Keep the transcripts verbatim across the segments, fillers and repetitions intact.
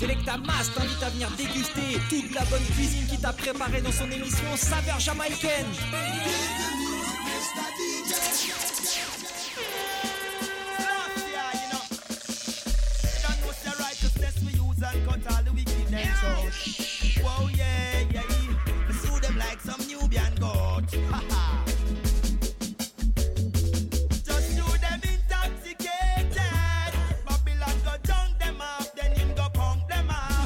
Selecta Mas t'invite à venir déguster toute la bonne cuisine qu'il t'a préparée dans son émission Saveurs Jamaïcaines. Whoa, yeah, yeah, we sue them like some Nubian goat. Just sue them intoxicated. Babylon go drunk them up, then him go punk them up.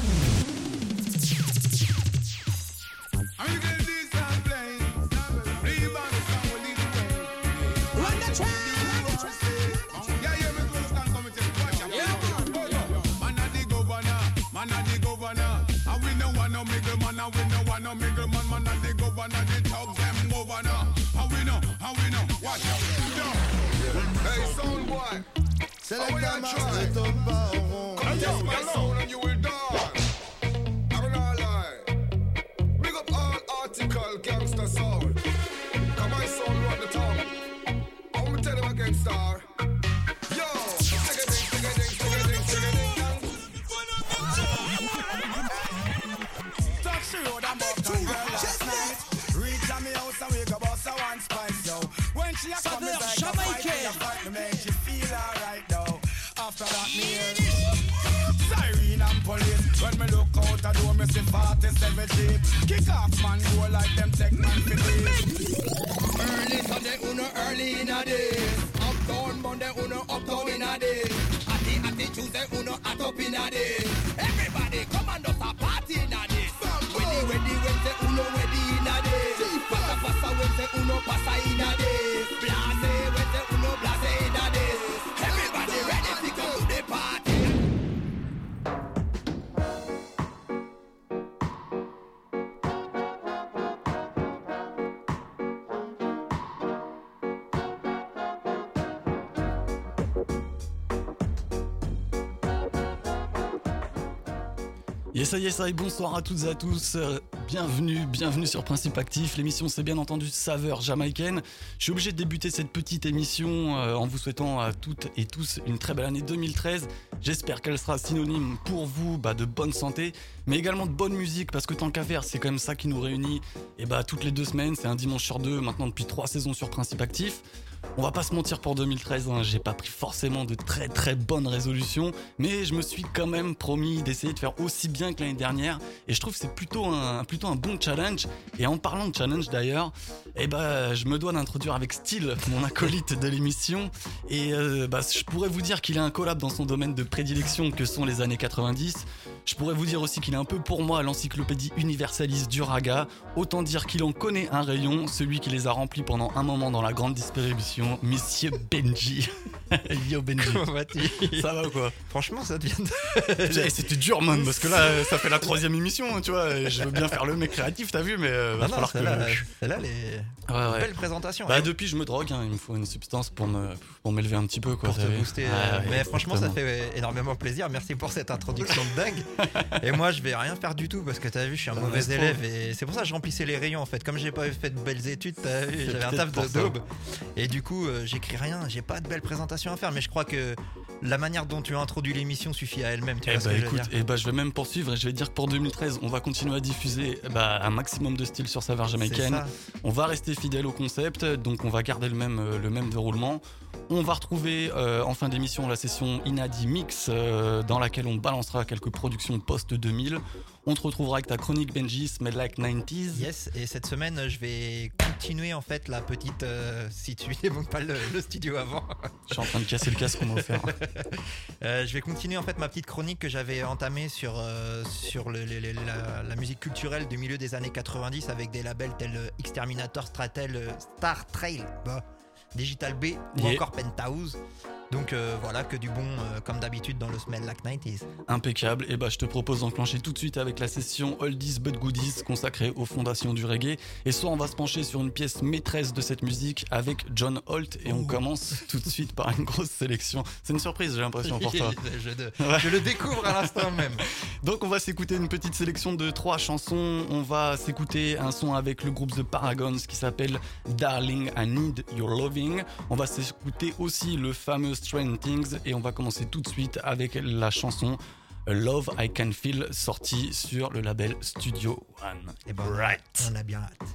Are you gonna do some playing? Rebound the song will lead the way. Run the track! Yeah, yeah, me to stand come and take watch out. Man a the governor, man a the governor. And we no want no middle man, and we no want no middle man. Man a the governor, the thugs them governor. And we know, and we know, watch out. Hey, sound boy. Select a master to power. Come test my sound and you will die. I will not lie. Big up all article gangster sound. Come on, sound run the town. I'm gonna tell them again, star. Yo, take a ding, take a ding, take a ding, take a ding. Talk she road and buck and girl last night. Reach on me house and we go bust a one spice, yo. When she a come, Saveurs it's like a fight, Jamaïcaines. a fight to make she feel alright, though. After that, me hear siren and police. When me look out the door, me see forty-seven jeep. Kick off, man, go like them tech man for this. Early Sunday, uno early in a day. Uptown Monday, uno uptown in a day. Atty, atty Tuesday, uno at up in a day. Everybody come and us a party in a day. Ready, ready, Wednesday, uno ready in a day. Passa, passa, Wednesday, uno passa in a day. Blase, Wednesday, uno blase in a day. Everybody ready to go to the party. Yes, ça y est, ça y est, bonsoir à toutes et à tous. Euh, bienvenue, bienvenue sur Principe Actif. L'émission, c'est bien entendu Saveurs Jamaïcaines. Je suis obligé de débuter cette petite émission euh, en vous souhaitant à toutes et tous une très belle année deux mille treize. J'espère qu'elle sera synonyme pour vous bah, de bonne santé, mais également de bonne musique, parce que tant qu'à faire, c'est quand même ça qui nous réunit. Et bah toutes les deux semaines, c'est un dimanche sur deux, maintenant depuis trois saisons sur Principe Actif. On va pas se mentir, pour deux mille treize, hein, j'ai pas pris forcément de très très bonnes résolutions, mais je me suis quand même promis d'essayer de faire aussi bien que l'année dernière, et je trouve que c'est plutôt un, plutôt un bon challenge. Et en parlant de challenge d'ailleurs, eh bah, je me dois d'introduire avec style mon acolyte de l'émission, et euh, bah, je pourrais vous dire qu'il a un collab dans son domaine de prédilection que sont les années quatre-vingt-dix. Je pourrais vous dire aussi qu'il est un peu pour moi l'encyclopédie universaliste du raga. Autant dire qu'il en connaît un rayon, celui qui les a remplis pendant un moment dans la grande distribution, Monsieur Benji. Yo Benji. Comment vas-tu ? Ça va ou quoi ? Franchement, ça devient de... Putain, c'était dur, man, parce que là, ça fait la troisième émission, tu vois. Et je veux bien faire le mec créatif, t'as vu, mais euh, va non, falloir non, que. celle-là, celle-là, les Ouais, ouais. belles présentations. Bah hein. depuis, je me drogue, hein, il me faut une substance pour me pour m'élever un petit peu, quoi. Pour te t'as vu. booster. Ouais, euh, ouais, mais franchement, ça exactement. fait énormément plaisir. Merci pour cette introduction de dingue. Et moi, je vais rien faire du tout parce que t'as vu, je suis un Ça mauvais reste élève et c'est pour ça que je remplissais les rayons en fait. Comme j'ai pas fait de belles études, t'as vu, C'est j'avais un peut-être taf pour de ça. daube. Et du coup, euh, j'écris rien. J'ai pas de belles présentations à faire, mais je crois que la manière dont tu as introduit l'émission suffit à elle-même. Tu Eh vois ce bah que je veux écoute, dire eh bah, je vais même poursuivre et je vais dire que pour deux mille treize, on va continuer à diffuser bah, un maximum de styles sur Saveurs C'est Jamaïcaines. ça. On va rester fidèle au concept, donc on va garder le même, euh, le même déroulement. On va retrouver euh, en fin d'émission la session Inadi Mix euh, dans laquelle on balancera quelques productions post deux mille. On te retrouvera avec ta chronique Benji, Smell Like quatre-vingt-dix. Yes, et cette semaine, je vais continuer en fait la petite. Euh, si tu n'évoques pas le, le studio avant, Je suis en train de casser le casque qu'on m'a offert. euh, je vais continuer en fait ma petite chronique que j'avais entamée sur, euh, sur le, le- le- la, la musique culturelle du milieu des années quatre-vingt-dix avec des labels tels euh, Exterminator, Stratel, euh, Star Trail, bah, Digital B ou Yeah. encore Penthouse. Donc euh, voilà, que du bon euh, comme d'habitude dans le Smell Like quatre-vingt-dix. Impeccable. Et bah, je te propose d'enclencher tout de suite avec la session Oldies but Goodies consacrée aux fondations du reggae. Et soit on va se pencher sur une pièce maîtresse de cette musique avec John Holt. Et on commence tout de suite par une grosse sélection. C'est une surprise, j'ai l'impression pour toi. je, de- Ouais. je le découvre à l'instant même. Donc on va s'écouter une petite sélection de trois chansons. On va s'écouter un son avec le groupe The Paragons qui s'appelle Darling I Need Your Loving. On va s'écouter aussi le fameux Strange Things et on va commencer tout de suite avec la chanson A Love I Can Feel, sorti sur le label Studio One. Et ben, right. On a bien hâte.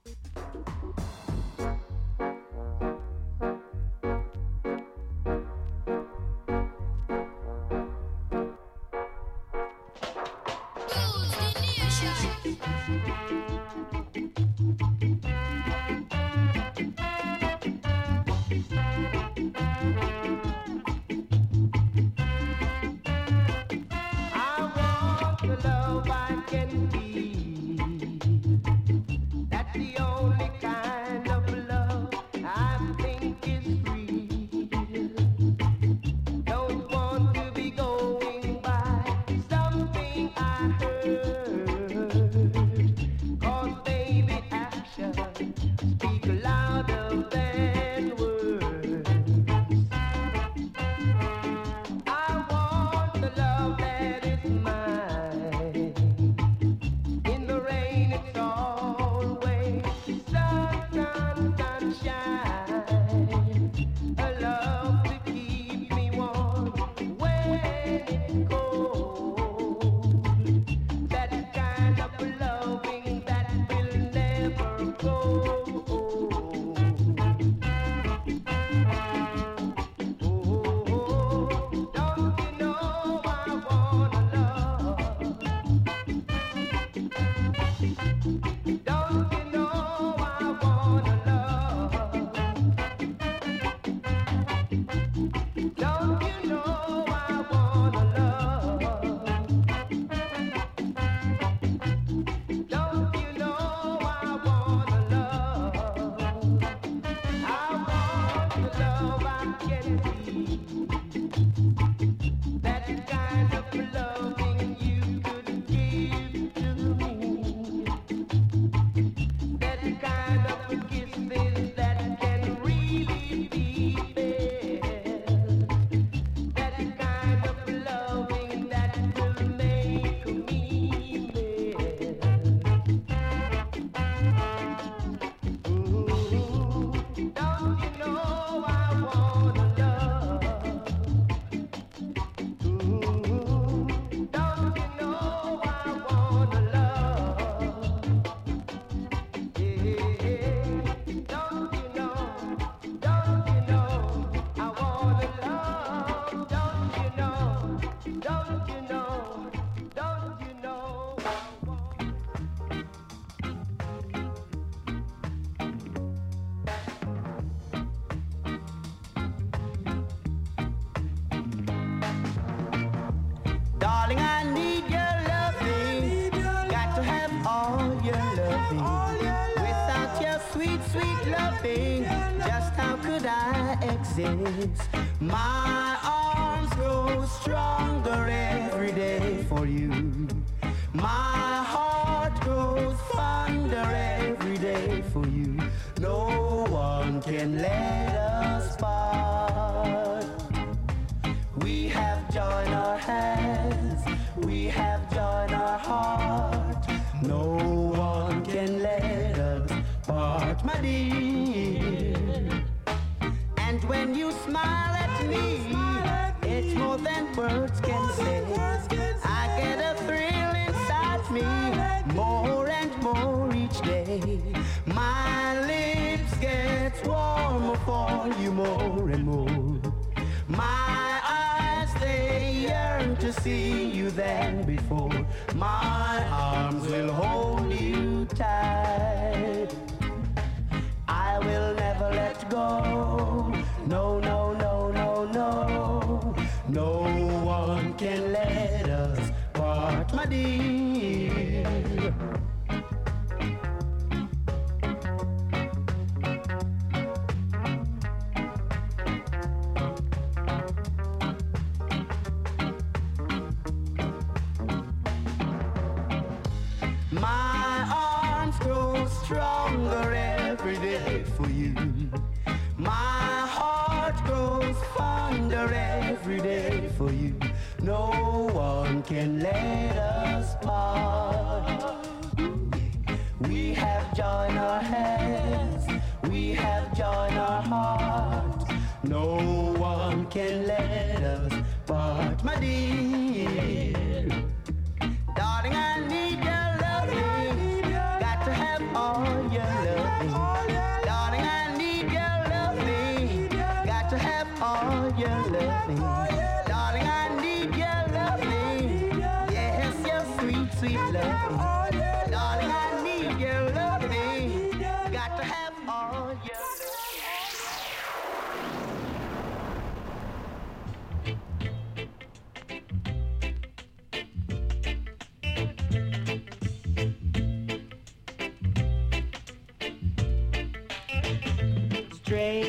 My arms grow stronger every day for you. My heart grows fonder every day for you. No one can let us part. We have joy in our hands, we have joy in our heart. No one can let us part, my dear. And when you smile at me, it's more than words can say. I get a thrill inside me, more and more each day. My lips get warmer for you more and more. My eyes, they yearn to see you than before. My arms will hold you tight. I will never let go. No, no, no, no, no. No one can let us part, my dear. My arms grow stronger every day for you. My heart grows fonder every day for you. No one can let us part. We have joy in our hands, we have joy in our heart. No one can let us part, my dear.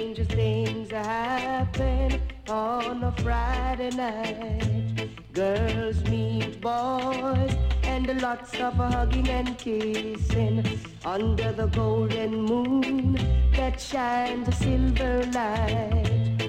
Stranger things happen on a Friday night. Girls meet boys and lots of hugging and kissing under the golden moon that shines a silver light.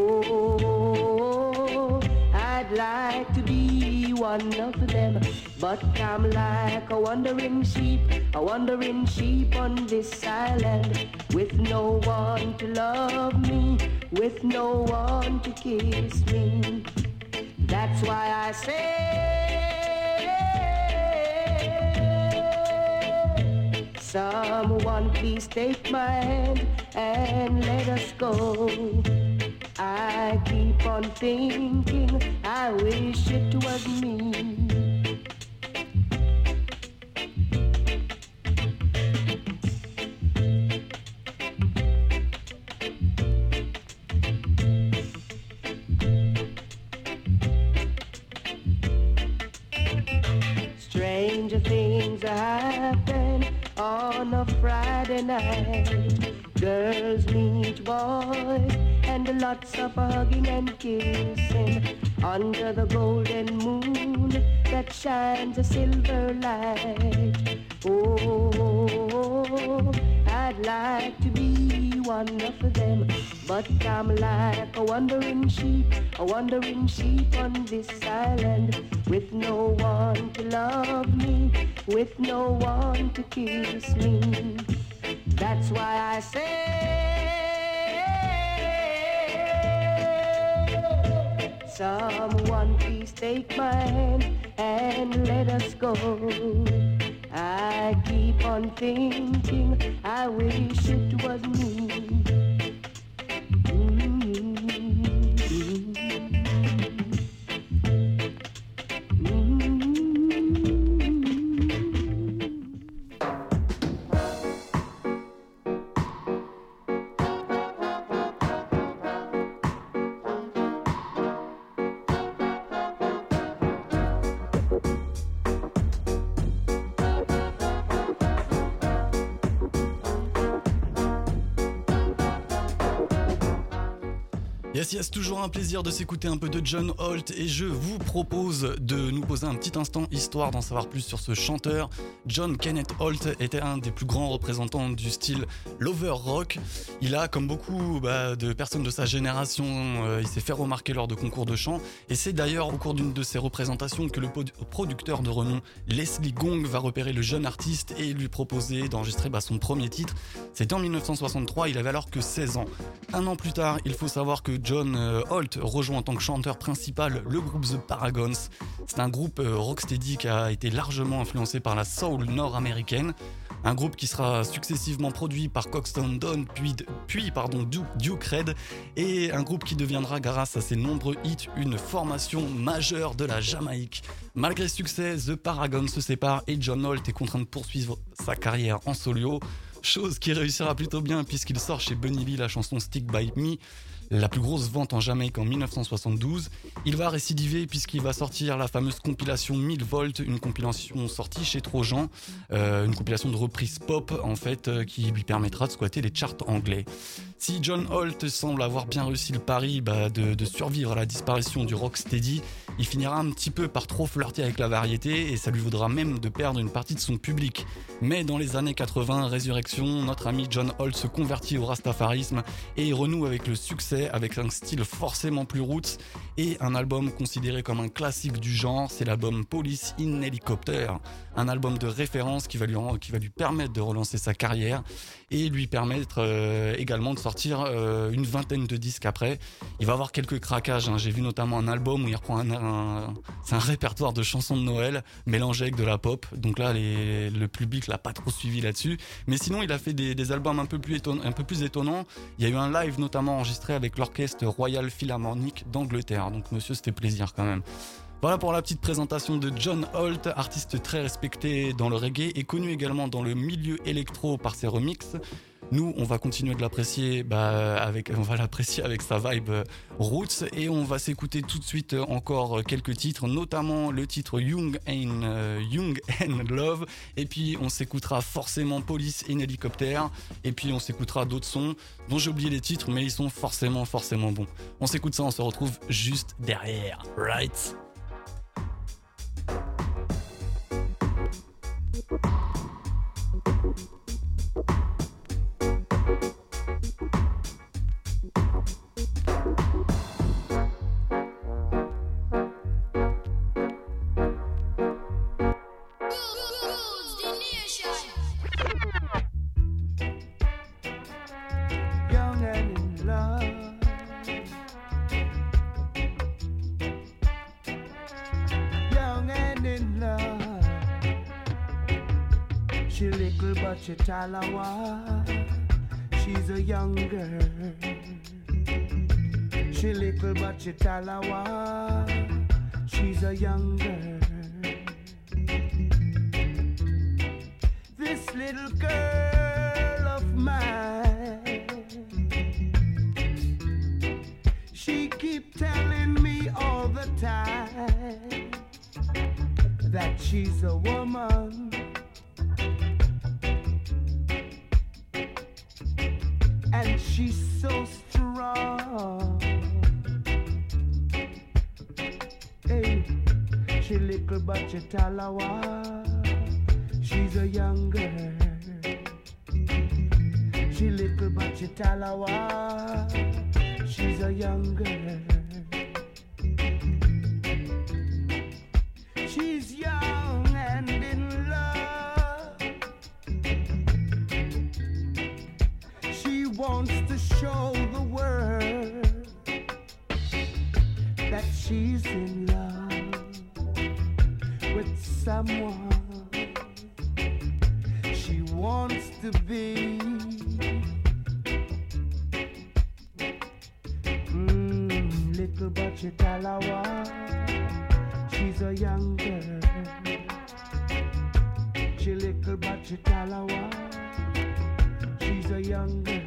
Oh, I'd like to be one of them, but I'm like a wandering sheep, a wandering sheep on this island, with no one to love me, with no one to kiss me. That's why I say, someone please take my hand and let us go. I keep on thinking, I wish it was me. Stranger things happen on a Friday night. Girls meet boys and lots of hugging and kissing under the golden moon that shines a silver light. Oh, I'd like to be one of them, but I'm like a wandering sheep, a wandering sheep on this island, with no one to love me, with no one to kiss me. That's why I say, someone please take my hand and let us go. I keep on thinking, I wish it was me. Yes, yes, toujours un plaisir de s'écouter un peu de John Holt et je vous propose de nous poser un petit instant histoire d'en savoir plus sur ce chanteur. John Kenneth Holt était un des plus grands représentants du style lover rock. Il a, comme beaucoup bah, de personnes de sa génération, euh, il s'est fait remarquer lors de concours de chant et c'est d'ailleurs au cours d'une de ses représentations que le producteur de renom Leslie Gong va repérer le jeune artiste et lui proposer d'enregistrer bah, son premier titre. C'était en dix-neuf cent soixante-trois, il avait alors que seize ans. Un an plus tard, il faut savoir que John Holt rejoint en tant que chanteur principal le groupe The Paragons. C'est un groupe rocksteady qui a été largement influencé par la soul nord-américaine. Un groupe qui sera successivement produit par Coxsone Dodd puis, puis pardon, Duke, Duke Reid et un groupe qui deviendra grâce à ses nombreux hits une formation majeure de la Jamaïque. Malgré ce succès, The Paragons se séparent et John Holt est contraint de poursuivre sa carrière en solo. Chose qui réussira plutôt bien puisqu'il sort chez Bunny Lee la chanson Stick By Me, la plus grosse vente en Jamaïque en dix-neuf cent soixante-douze. Il va récidiver puisqu'il va sortir la fameuse compilation mille volts, une compilation sortie chez Trojan, euh, une compilation de reprises pop en fait euh, qui lui permettra de squatter les charts anglais. Si John Holt semble avoir bien réussi le pari bah, de, de survivre à la disparition du rocksteady, il finira un petit peu par trop flirter avec la variété et ça lui vaudra même de perdre une partie de son public. Mais dans les années quatre-vingts, résurrection, notre ami John Holt se convertit au rastafarisme et il renoue avec le succès avec un style forcément plus roots et un album considéré comme un classique du genre, c'est l'album Police in Helicopter, un album de référence qui va lui, qui va lui permettre de relancer sa carrière et lui permettre euh, également de sortir euh, une vingtaine de disques après. Il va avoir quelques craquages, hein. J'ai vu notamment un album où il reprend un, un, c'est un répertoire de chansons de Noël mélangé avec de la pop, donc là les, le public l'a pas trop suivi là-dessus, mais sinon il a fait des, des albums un peu, plus éton, un peu plus étonnants. Il y a eu un live notamment enregistré avec l'orchestre Royal Philharmonic d'Angleterre, donc monsieur c'était plaisir quand même. Voilà pour la petite présentation de John Holt, artiste très respecté dans le reggae et connu également dans le milieu électro par ses remixes. Nous, on va continuer de l'apprécier, bah, avec, on va l'apprécier avec sa vibe euh, roots, et on va s'écouter tout de suite euh, encore quelques titres, notamment le titre Young and, euh, Young and Love, et puis on s'écoutera forcément Police in Helicopter, et puis on s'écoutera d'autres sons dont j'ai oublié les titres, mais ils sont forcément, forcément bons. On s'écoute ça, on se retrouve juste derrière, right? Chitalawa, she's a young girl. She little but Chitalawa, she's a young girl. This little girl of mine, she keep telling me all the time that she's a woman. And she's so strong. Hey, she little but she talawa. She's a young girl. She little but she talawa. She's a young girl. She's young and in love. She wants to show the world that she's in love with someone. She wants to be mm, little but she talawa. She's a young girl. She little but she talawa. She's a young girl.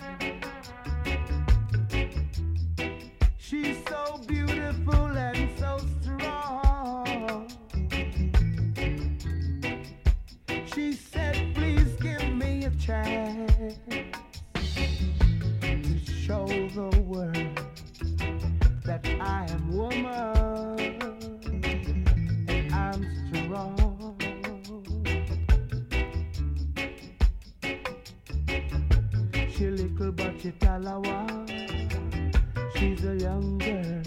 She's so beautiful and so strong. She said, please give me a chance to show the world that I am woman and I'm strong. She little but she talawa. She's a young girl.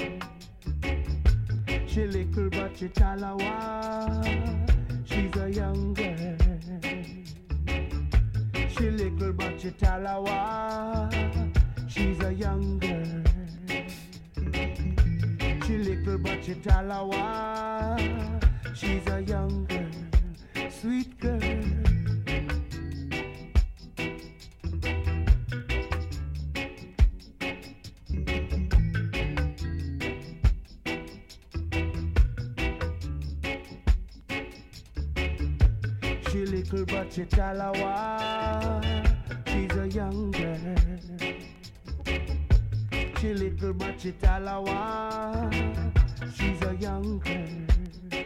She little but she talawa. She's a young girl. She little but she talawa. She's a young girl. She little but she talawa. She's a young girl. Sweet girl. She little but she talawa. She's a young girl. She little but she talawa. She's a young girl.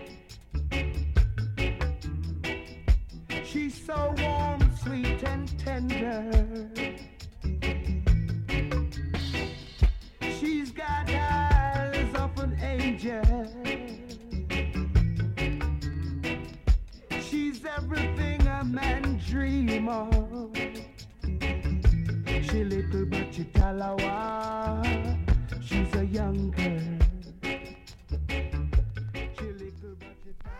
She's so warm, sweet and tender. She's got eyes of an angel. She's everything a man dream of. She little but she talawa. She's a young girl. She little but she talawa.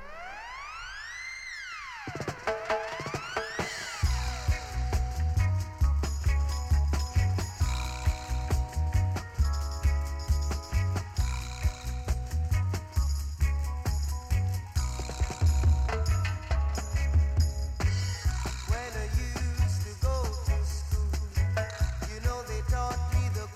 When I used to go to school, you know they taught me the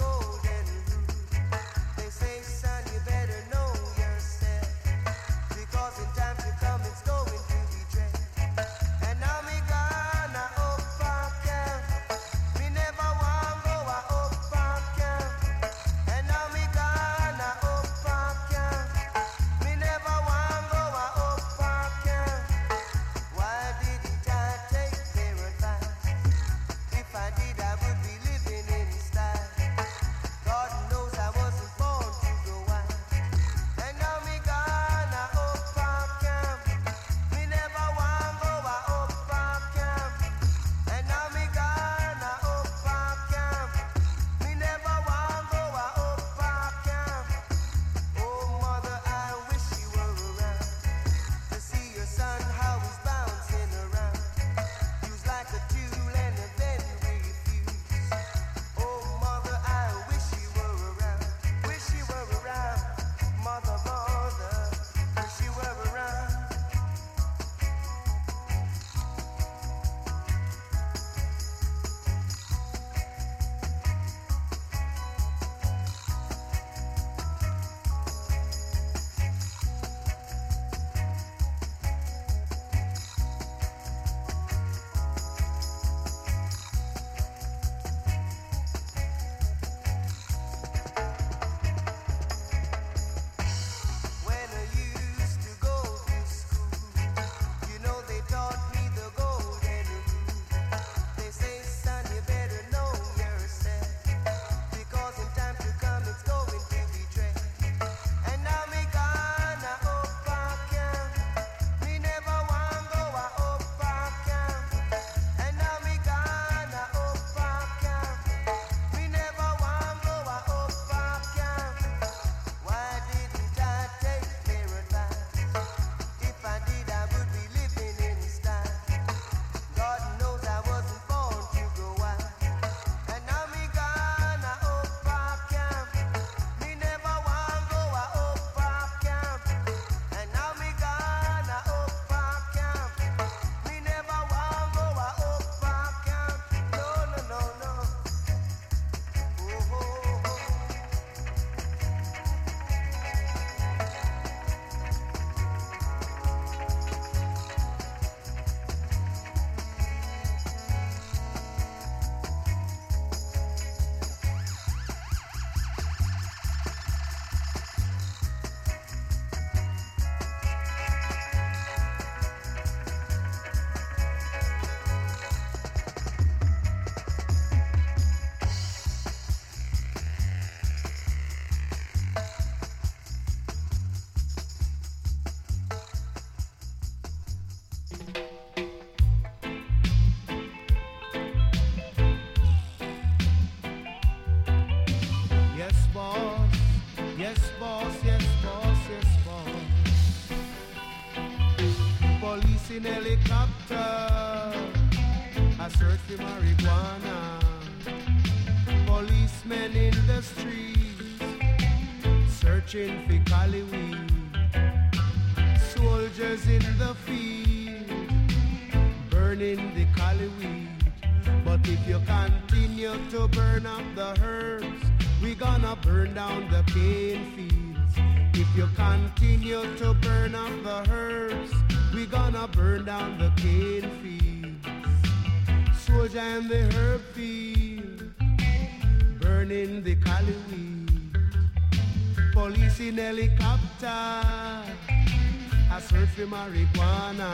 search for marijuana. Policemen in the streets, searching for cali weed. Soldiers in the field, burning the cali weed. But if you continue to burn up the herbs, we gonna burn down the cane fields. If you continue to burn up the herbs, we gonna burn down the cane fields. Soldier in the herb field, burning the cali weed. Police in helicopter, I search for marijuana.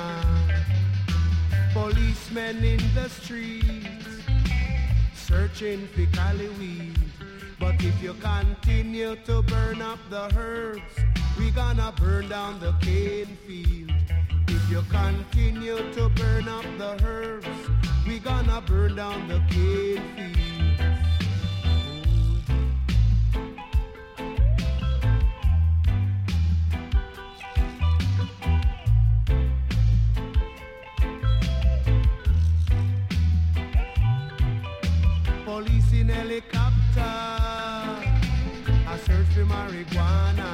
Policemen in the streets, searching for cali weed. But if you continue to burn up the herbs, we gonna burn down the cane field. If you continue to burn up the herbs, we gonna burn down the cane field. Police in helicopter, I search for marijuana.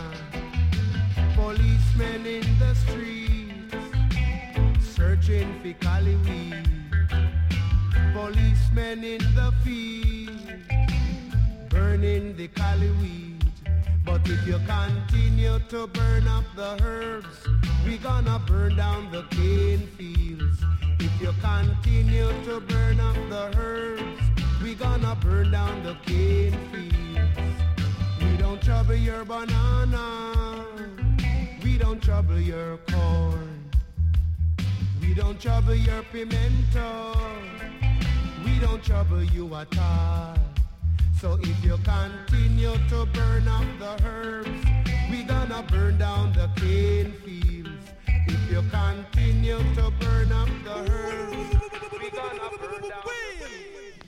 Policemen in the streets, searching for cali weed. Policemen in the field, burning the cali weed. But if you continue to burn up the herbs, we gonna burn down the cane fields. If you continue to burn up the herbs, we gonna burn down the cane fields. We don't trouble your banana, we don't trouble your corn. We don't trouble your pimento, we don't trouble you at all. So if you continue to burn up the herbs, we gonna burn down the cane fields. If you continue to burn up the herbs, we gonna burn down the fields.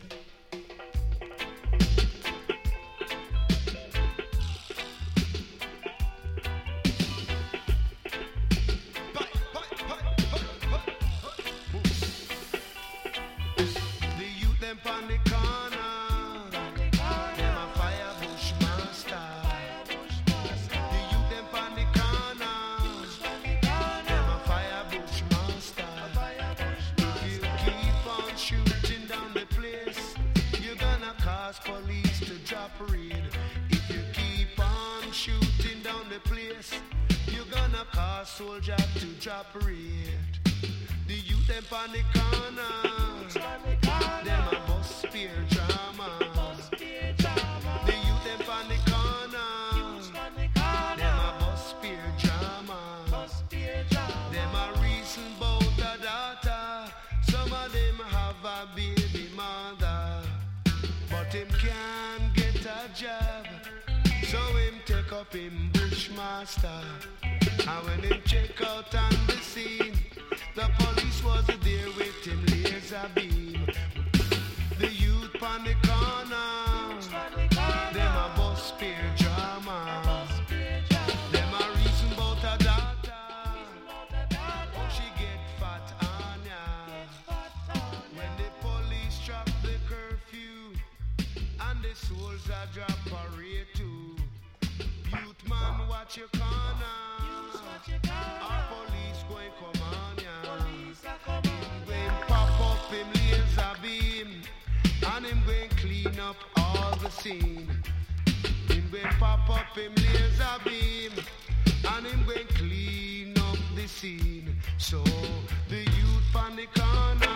Police to drop raid. If you keep on shooting down the place, you're gonna cause soldier to drop raid. The youth them on the corner, them a bust spear drama. The youth them on the corner, them a bust spear drama. Them a reason about a daughter, some of them have a baby mother. But him can't get a job, so him take up him bushmaster. And when him check out on the scene, the police was there with him laser beam. The youth on the corner, them a bust spear drama. Them a reason about a daughter, oh she get fat on ya. When the police drop the curfew and the souls are drop a rate too. Youth man, watch your corner. Our police going come on ya. Him going pop up him laser beam, and him going clean up all the scene. Him going pop up him laser beam, and him going clean up the scene. So the youth on the corner,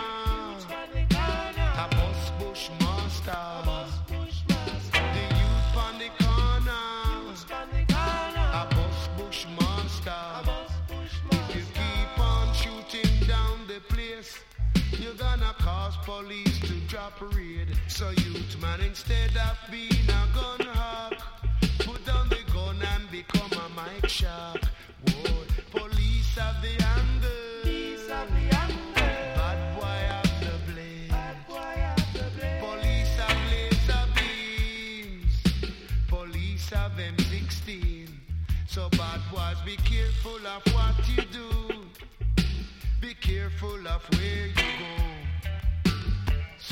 a bus bushmaster. The youth on the corner, a bus bushmaster. If you keep on shooting down the place, you're gonna cause police to drop a raid. So youth man, instead of being a gun hawk, put down the gun and become a mic shark. Whoa, police have the anger. Bad boy have the blade. Police have laser beams. Police have M sixteen. So bad boys, be careful of what you do. Be careful of where you go.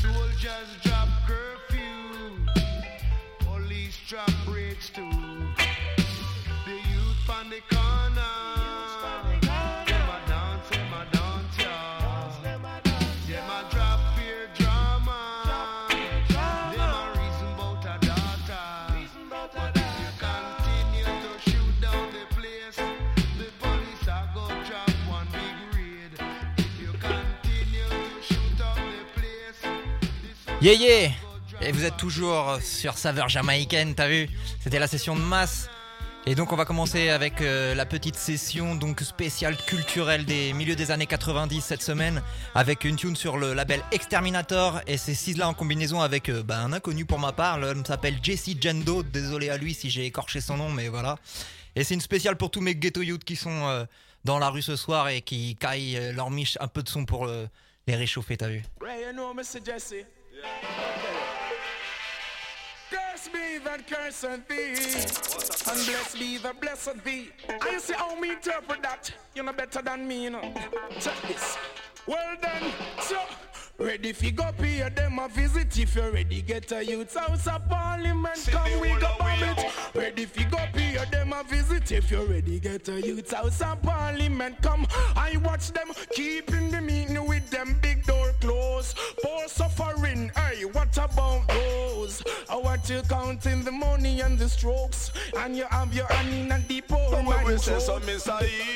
Soldiers drop curfew, police drop rates too. The youth on the corner, them a dance, them a dance, yeah. Them a drop fear drama, them a reason bout a daughter. But if you continue to shoot down the place, the police are go drop one big raid. If you continue to shoot up the place, Yeah yeah. Et vous êtes toujours sur Saveur Jamaïcaine, t'as vu? C'était la session de masse. Et donc on va commencer avec euh, la petite session donc spéciale culturelle des milieux des années quatre-vingt-dix cette semaine, avec une tune sur le label Exterminator, et c'est six là en combinaison avec euh, bah, un inconnu pour ma part. L'homme s'appelle Jesse Jendo, désolé à lui si j'ai écorché son nom, mais voilà. Et c'est une spéciale pour tous mes ghetto youths qui sont euh, dans la rue ce soir et qui caillent euh, leur miche un peu de son pour euh, les réchauffer, t'as vu? Ray, you know Mister Jesse. Curse be that curse thee, and blessed be the blessed thee. I see how me interpret that. You know better than me, you know. Check this. Well then, so ready fi go pay them a visit. If you're ready, get a youth house of parliament. Come we go bomb it. Ready fi go pay them a visit. If you're ready, get a youth house of parliament. Come, I watch them keeping the meeting with them big door closed. Poor suffering, hey, what about those? I want you counting the money and the strokes, and you have your hand in a deep hole. When we say so, Mister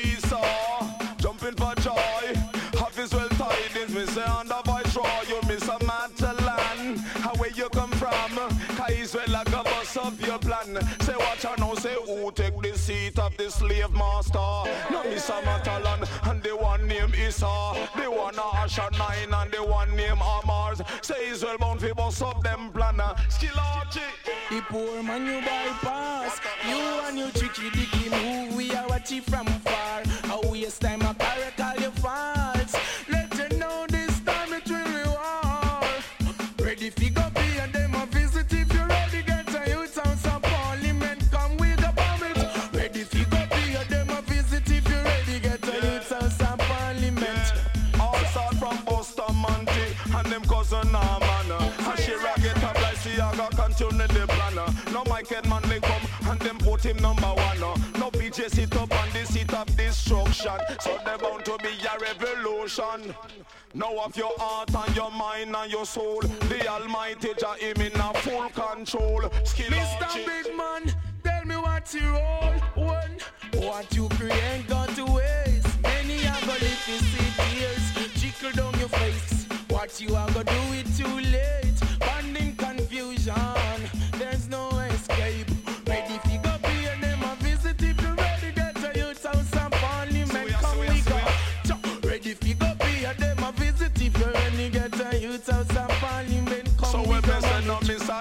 Esau, jumping for joy. Have his well tidings, me say under Viceroy. You miss a Matalan, how where you come from? Cause well like a bus up your plan. Say what I know, say who take the seat of the slave master? No miss a Matalan, and the one name Esau. The one Asher nine and the one name Amars. Say Israel bound fi bus up them plan. Skill Archie. The poor man you bypass, you and your tricky dicky move. We are watching from far. A waste time a carrot all your faults. Let you know this time it will be war. Ready fi go pay and them a visit. If you ready get a youth house of parliament, come with a bomb it. Ready fi go pay and them a visit. If you ready get a youth house of parliament. All start from Bustamante and them cousin Norman. And she ragged up like she a go continue the plan. No Mike Edman they come and them put him number one. No P J sit up on the seat of destruction. So they bound to be a revolution. Now of your heart and your mind and your soul, the Almighty Jah him in a full control. Skill Mister Big Man, tell me what you roll. One, what you create got to waste. Many are gonna live to see tears trickle down your face. What you are gonna do it too late. Banding confusion, there's no escape. Ready fi go pay and them a visit. If you ready get a youth house and parliament, come we go. Ready fi go pay and them a visit. If you ready get a youth house and parliament, come so we we go. say no Mister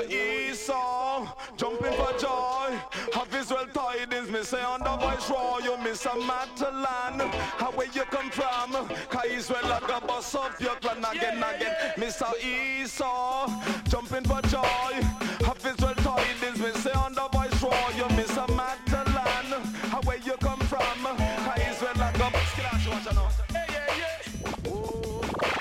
Esau, jumping for joy. Have his well tidings, me say under Viceroy. You miss a Matalan, how where you come from? Cause Israel like a bus up your clan again, again. Mister Esau, jumping for joy. Have his well tidings, me say under Viceroy. You miss a Matalan, how where you come from? Cause Israel like a bus up. Hey, yeah, yeah. Oh.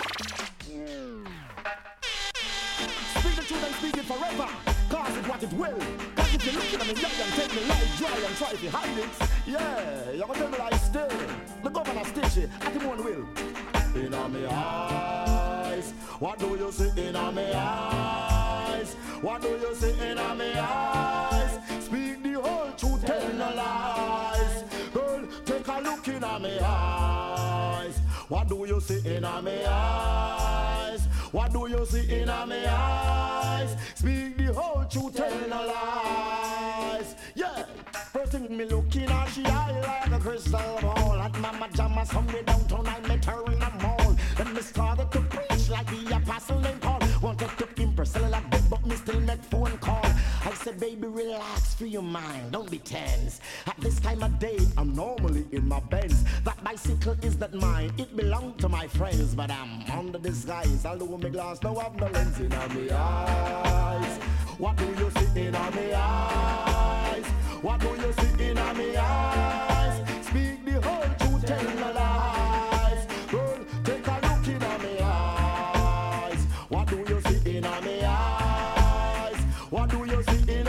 Speak the truth and speak it forever. Cause it what it will. Cause if you're looking at me young and take me life dry and try to hide it, yeah, you're gonna tell me like still. The governor stitchy at him one will. In on me eyes, what do you see in on me eyes? What do you see in on me eyes? Speak the whole truth, tell no lies. Girl, take a look in on me eyes. What do you see in on me eyes? What do you see in on me eyes? Speak the whole truth, tell no lies. Yeah, first thing me looking at she eye like a crystal ball. At Mama Jama somewhere downtown I met her in a mall. Then me started to preach like the apostle named Paul. Wanted to impress her like big, but me still make phone call. I said, baby, relax, free your mind, don't be tense. At this time of day, I'm normally in my Benz. That bicycle is not mine, it belonged to my friends. But I'm under disguise, although my glass now have no lens in my eyes. What do you see in my eyes? What do you see in my eyes? Speak the whole truth, tell no lies. Girl, take a look in my eyes. What do you see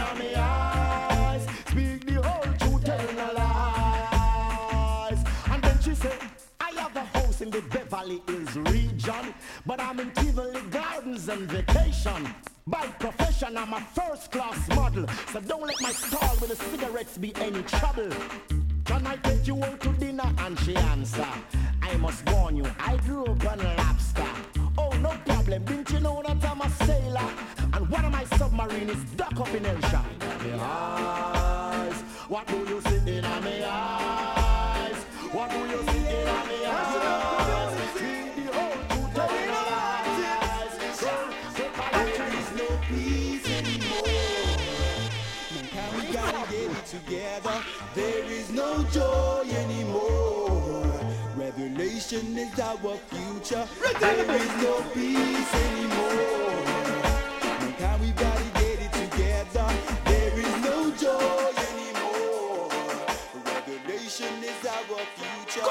on my eyes. Speak the whole truth, tell no lies. And then she said, I have a house in the Beverly Hills region, but I'm in Tivoli Gardens on vacation. By profession, I'm a first-class model, so don't let my stall with the cigarettes be any trouble. Can I take you out to dinner? And she answer, I must warn you, I grew up on lobster. Oh, no problem, didn't you know that I'm a sailor? And one of my submarine is dock up in Elsha. My eyes, what do you see in my eyes? What do you see in my eyes? See the whole truth, tell me no lies. So, so there is no peace anymore. Now we gotta get it together. There is no joy anymore. Revelation is our future. There is no peace anymore. Now we gotta get it together. There is no joy anymore. Revelation is our future.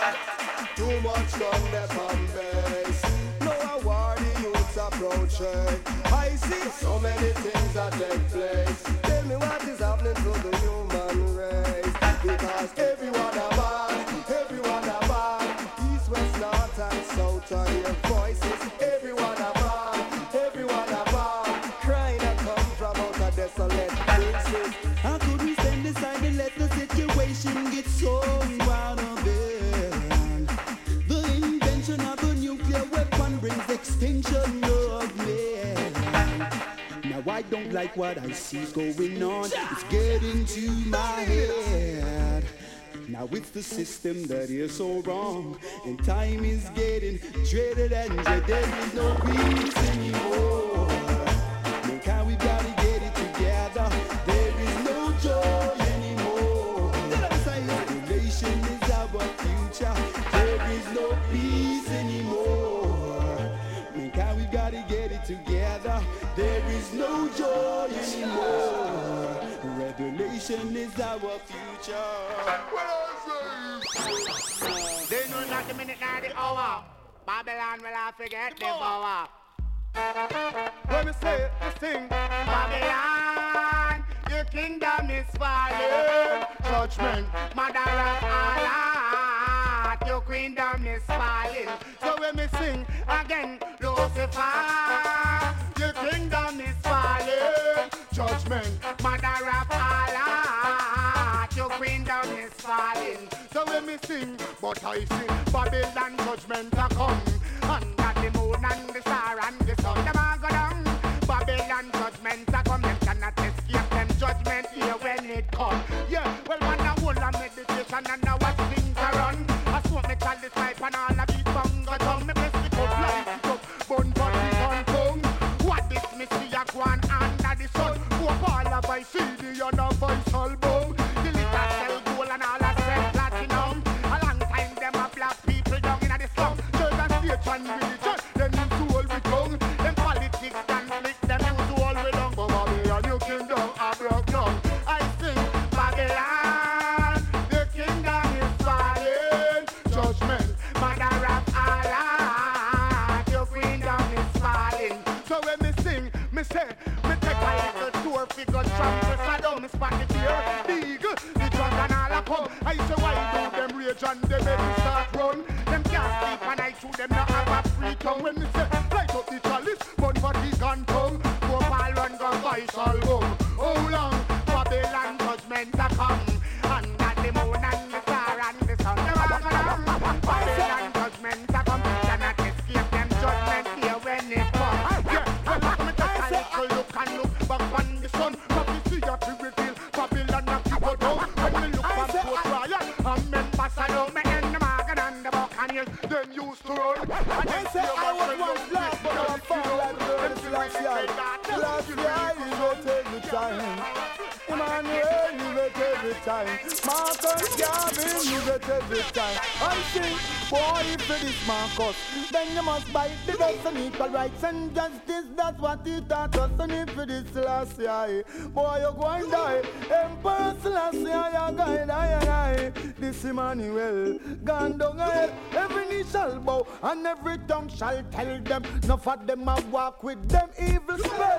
Too much gun left on base. No award the youths approaching. I see so many things that take place. Tell me what is happening to the human race. Because everyone are bad, everyone are bad. East, west, north and south are your voices. Everyone are bad, everyone are bad. Crying that come from out of desolate places. How could we stand aside and let the situation get so out of hand? The invention of a nuclear weapon brings extinction of man. Now I don't like what I see going on. It's getting to my head. Now it's the system that is so wrong, and time is getting dreaded and dreaded. There is no peace anymore. Look how we gotta get it together. There is no joy anymore. Regulation is our future. There is no peace anymore. Look how we gotta get it together. There is no joy anymore. Revelation is our future. They know not the minute nor the hour. Babylon will have forget the power. When we say this thing, Babylon, your kingdom is falling. Judgment, mother of all art, your kingdom is falling. So when we sing again, Lucifer, your kingdom is falling. Judgment, mother of all art, your kingdom is falling. So when we sing, but I sing, Babylon judgment a come. Under the moon and the star and the sun, them a go down. Babylon judgment a come. Them cannot escape them judgment here when it come. Yeah, well man a whole a meditation and a watch things a run. I smoke me chalice pipe and all a beat bongo drum. Me press the cup, light it up, bun body on tongue. What this me see a go on under the sun. Hope all of I C D and a voice album. The little cell gold and all a cell platinum. A long time them a black people down in the slum. Church and state and religion, them use to hold with tongue. Them politics conflict, them use to hold with tongue. But Babylon, your kingdom a broke down. I sing Babylon, the kingdom is falling. Judgment, mother of all art, your kingdom is falling. So when me sing, me say, me take a little tour figure trample, so down me spot the deer, the eagle, the drunk and all a come. I say why do them rage and they make me start run? Them can't sleep and I shoot them not have a free tongue. When me say, light up the chalice, burn fatigue and tongue. Go ball run, go voice album. How long? Babylon judgment a come. Under the moon and the star and the sun. Them a go down. Babylon judgment a come. Cannot escape them judgment here when it comes. Yeah, well, me take a little look and look back on the sun. But we see a reveal Babylon a keep go down. When me look back to Ryan, I'm ambassador. Me end the Morgan and the Buccaneers. Them used to run. And they say I was once black, but I'm far like the last year. last year you go take the time. Emmanuel, you go take the time. Marcus Garvin, you go take the time. I think, boy, if it is Marcus, then you must bite the dust and equal rights and justice. That's what he taught us. And if it is last year, boy, you're going to die. Emperor last year, you're going to die. This Emmanuel, gone down ahead. Every knee shall bow and every tongue shall tell them. Enough of them I walk with them evil spell.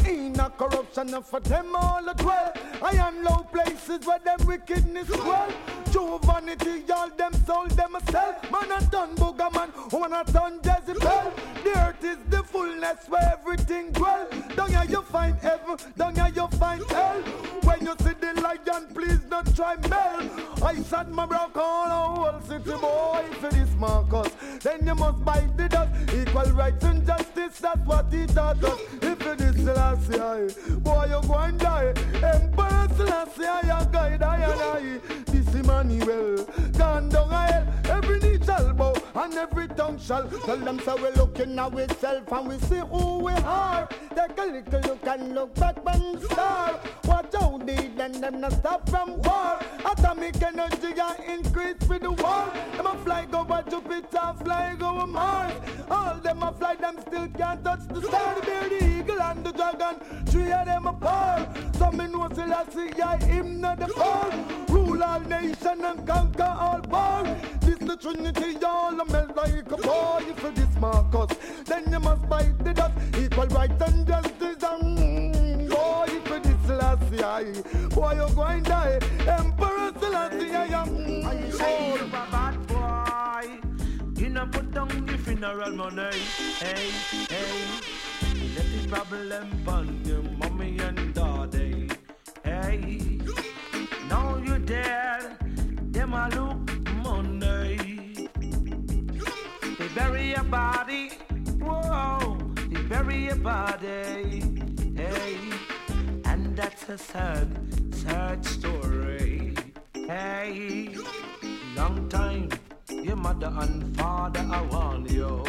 in a corruption and for them all as well. I am low places where them wickedness dwell. True vanity, all them sold themselves. Man a done booger man, woman a done Jezebel. The earth is the fullness where everything dwell. Down here you find heaven, down here you find hell. When you see the lion, please don't try mel. I said my bro call a whole city boy for this Marcus. Then you must bite the dust. Equal rights and justice, that's what he taught us. If it is Selassie, boy you go and die. Emperor Selassie, I guide I and I. This Emmanuel, gone down a hell. Every knee shall bow and every tongue shall. Tell them so we're looking at ourselves and we see who we are. Take a little look and look back and star. Watch out they then them not stop from war. Atomic energy are increase with the war. Them a fly go over Jupiter, fly go over Mars. All them a fly, them still can't touch the star. The bear, the eagle and the dragon, three of them apart. Some me know Selassie, I him not the fall. Rule all nation and conquer all war. This the Trinity, y'all a melt like a boy. If it is Marcus, then you must bite the dust. Equal right and justice and boy, if it is Selassie, boy you going die. Emperor Selassie, I am. I say you're a bad boy. You know put down the funeral money. Hey, hey, let the problem on your mommy and daddy. Hey, now you dead, them a look money. They bury your body, whoa, they bury your body. Hey, and that's a sad, sad story. Hey, long time, your mother and father I want you.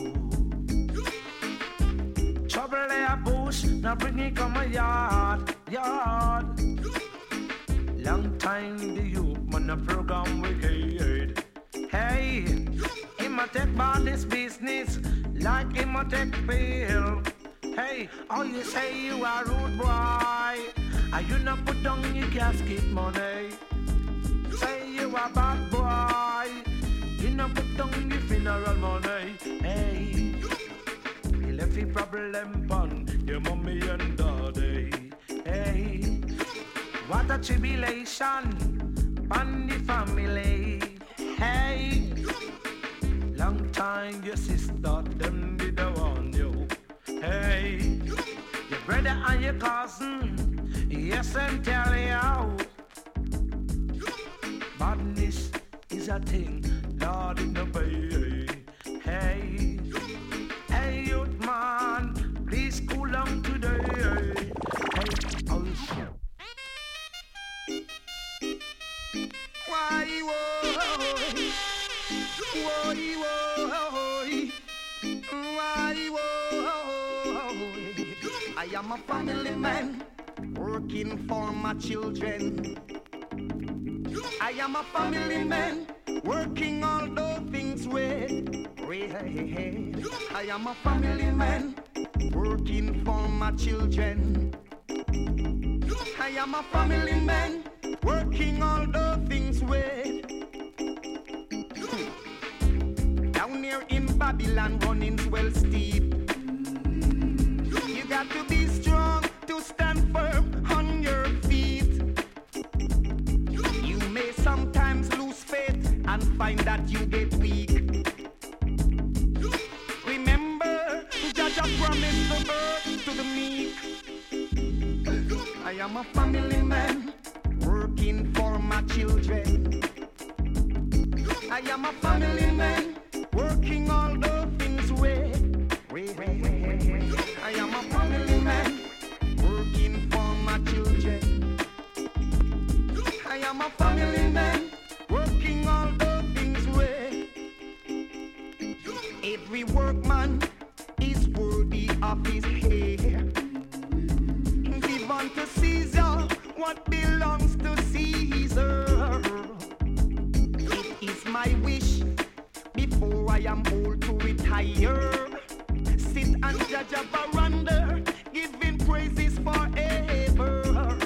Trouble a bush, now bring it come a yard, yard. Long time the youth man a program wicked. Hey, him a take on this business like him a take pill. Hey, all you say you are rude boy, and you not put down your casket money. Say you a bad boy, you not put down your funeral money. Hey, you left the problem on your mommy and daddy. Hey, what a tribulation on the family. Hey, long time your sister them did the warn you. Hey, your brother and your cousin, yes, and tell you. Badness is a thing, Lord in the bay. Hey, hey, youth man, please cool down today. Hey, oh shit. Why, whoa, whoa, whoa, why, whoa. I am a family man, working for my children. I am a family man, working all those things with. I am a family man, working for my children. I am a family man, working all those things with. Down here in Babylon, running's well steep. You got to be strong to stand firm on your feet. You may sometimes lose faith and find that you get weak. Remember, Jaja promised the birth to the meek. I am a family man, working for my children. I am a family man, working all the things with. I am a family man, working for my children. I am a family man, working all the things with. Every workman is worthy of his hair. Give unto Caesar what belongs to Caesar. It is my wish before I am old to retire. Sit and judge a veranda, giving praises forever.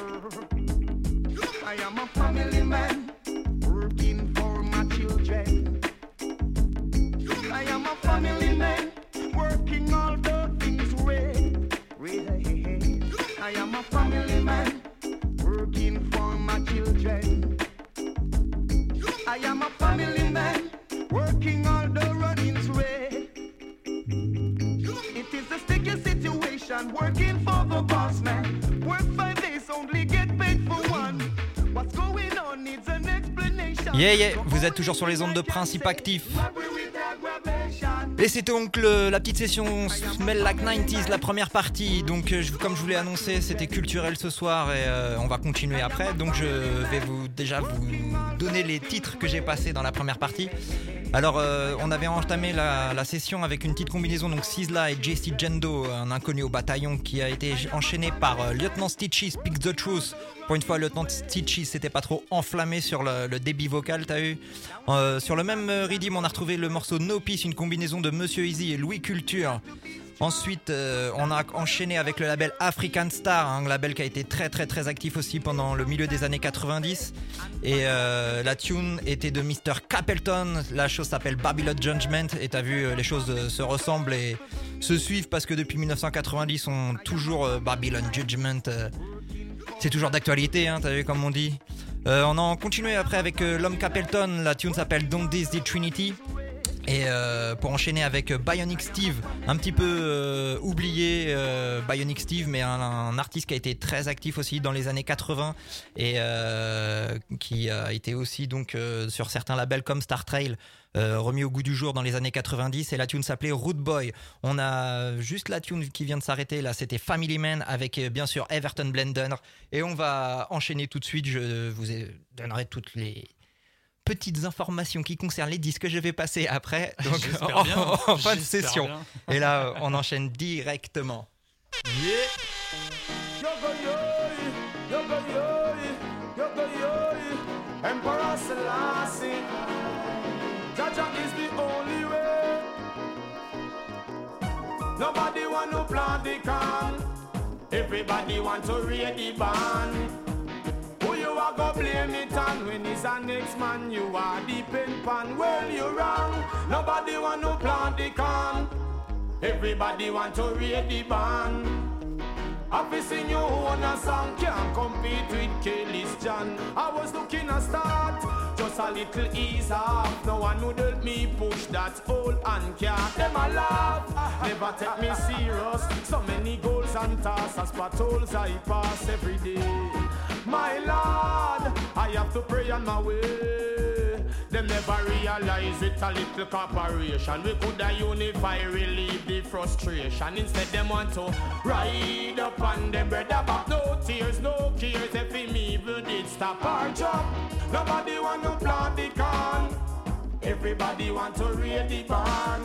I am a family man, working for my children. I am a family man, working all the things right. Yeah, yeah, vous êtes toujours sur les ondes de Principe Actif. Et c'était donc le, la petite session Smell Like nineties, la première partie. Donc euh, je, comme je vous l'ai annoncé, c'était culturel ce soir et euh, on va continuer après. Donc je vais vous déjà vous donner les titres que j'ai passés dans la première partie. Alors euh, on avait entamé la, la session avec une petite combinaison, donc Sizzla et J C Jendo, un inconnu au bataillon, qui a été enchaîné par euh, Lieutenant Stitchy, Speak the Truth. Pour une fois, Lieutenant Stitchy s'était pas trop enflammé sur le, le débit vocal, t'as eu euh, sur le même rythme, on a retrouvé le morceau No Peace, une combinaison de Monsieur Easy et Louis Culture. Ensuite, euh, on a enchaîné avec le label African Star, un label qui a été très très très actif aussi pendant le milieu des années quatre-vingt-dix. Et euh, la tune était de mister Capleton. La chose s'appelle Babylon Judgment. Et t'as vu, les choses se ressemblent et se suivent parce que depuis dix-neuf cent quatre-vingt-dix, on toujours euh, Babylon Judgment. Euh, c'est toujours d'actualité, hein, t'as vu comme on dit. Euh, on a continué après avec euh, l'homme Capleton. La tune s'appelle Don't Diss the Trinity. Et euh, pour enchaîner avec Bionic Steve, un petit peu euh, oublié euh, Bionic Steve, mais un, un artiste qui a été très actif aussi dans les années quatre-vingts et euh, qui a été aussi donc euh, sur certains labels comme Star Trail, euh, remis au goût du jour dans les années quatre-vingt-dix. Et la tune s'appelait Rude Boy. On a juste la tune qui vient de s'arrêter là, c'était Family Man avec euh, bien sûr Everton Blender. Et on va enchaîner tout de suite. Je vous donnerai toutes les petites informations qui concernent les disques que je vais passer après, donc en, bien, en fin de session. Bien. Et là, on enchaîne directement. Yeah. Emperor Selassie, Jaja is the only way. Nobody want to plant the can. Everybody want to read the band. You are go blame it on when it's a next man. You are deep in pan. Well, you're wrong. Nobody want to plant the can. Everybody want to read the band. Happy sing you own a song. Can't compete with Kelly's John. I was looking a start, just a little ease off. No one would help me push that old and can't. Them a laugh, never take me serious. So many goals and tasks, patrols I pass every day. My Lord, I have to pray on my way. Them never realize it's a little corporation. We could have unify, relieve the frustration. Instead them want to ride up on them brother back. No tears, no cares. If him evil did stop our job. Nobody want to plant the can. Everybody want to raid the barn.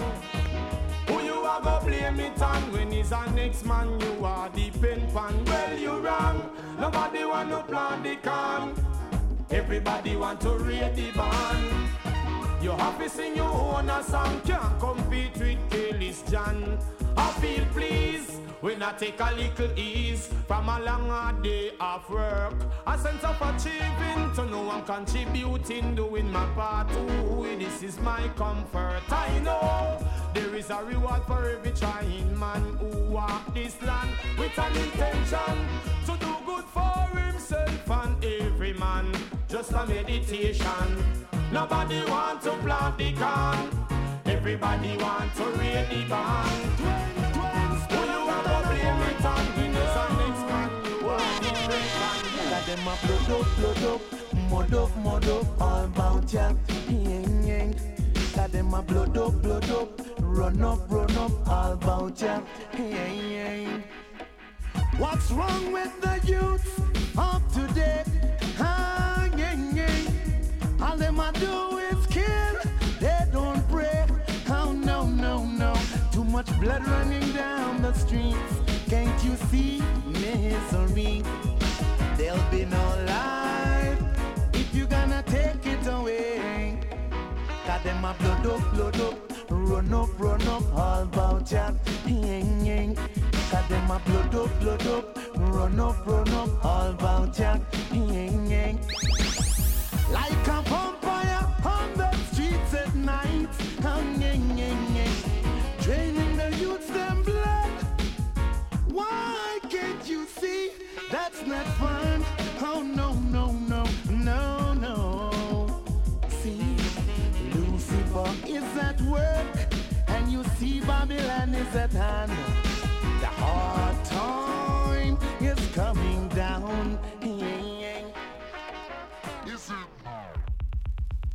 Who you are go blame it on when he's a next man? You are deep in pan. Well, you wrong. Nobody want to plant the can. Everybody want to raid the band. You happy sing your own a song. Can't compete with Kelly's John. I feel pleased when I take a little ease from a long hard day of work. A sense of achieving to know I'm contributing, doing my part. Ooh, this is my comfort. I know there is a reward for every trying man who walk this land with an intention to do good for himself and every man. Just a meditation. Nobody want to plant the can. Everybody want to raid the band. Who you want to blame it on? When there's a next man, you want to break man. Got them a blood up, blood up, mud up, mud up, all about ya. Ying, ying. Got them a blood up, blood up, run up, run up, all about ya. Ying, ying. What's wrong with the youth of today? Ah, ying, ying. All them a do is kill, they don't pray. Oh no, no, no. Too much blood running down the streets. Can't you see misery? There'll be no life if you gonna take it away. Got them a blood up, blood up, run up, run up, all about ya. Ying, ying. Got them a blood up, blood up, run up, run up, all about ya. Ying, ying. Like a vampire on the streets at night. Oh, ying, ying, ying. Draining the youths them blood. Why can't you see that's not fun? Oh no, no, no, no, no. See, Lucifer is at work, and you see Babylon is at hand. The hard time is coming down.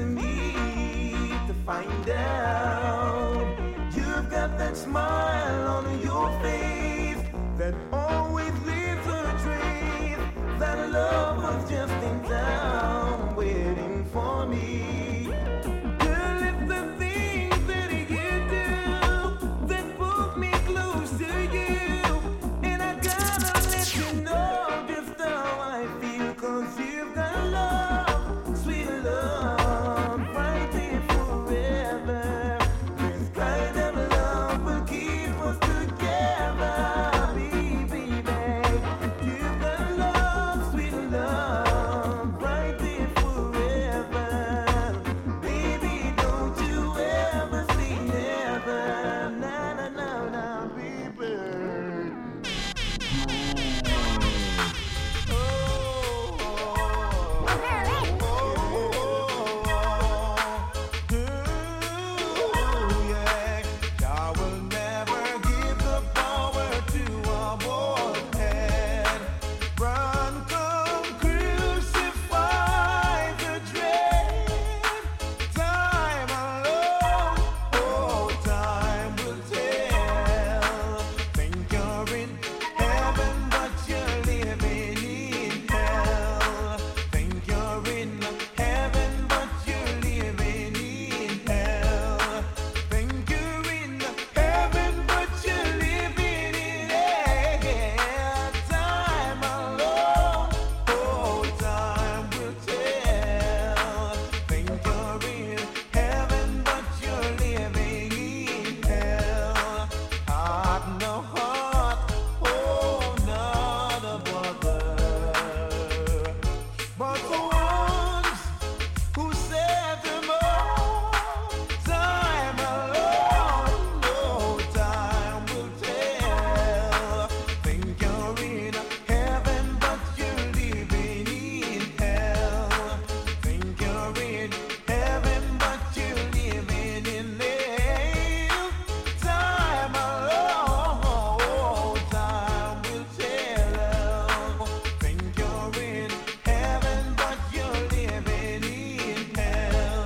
to me to find out. You've got that smile on your face that always leaves a trace. That love was just in town waiting for me. Girl, it's the things that you do that pull me close to you. And I gotta let you know just how I feel, 'cause you've got love, sweet love, right there forever. This kind of love will keep us together, baby, baby. You've got love, sweet love, right there forever. Baby, don't you ever say never. Na na na na, baby. I will never give the power to a bold head. Run, come, crucify the dread. Time alone, oh, time will tell. Think you're in heaven, but you're living in hell. Think you're in heaven, but you're living in hell. Think you're in heaven, but you're living in hell. Time alone, oh, time will tell. Think you're in heaven, but you're living in hell. I've no heart, oh, not a brother, but the ones who set them all. Time alone, no time will tell. Think you're in heaven, but you're living in hell. Think you're in heaven, but you're living in hell. Time alone, time will tell. Think you're in heaven, but you're living in hell.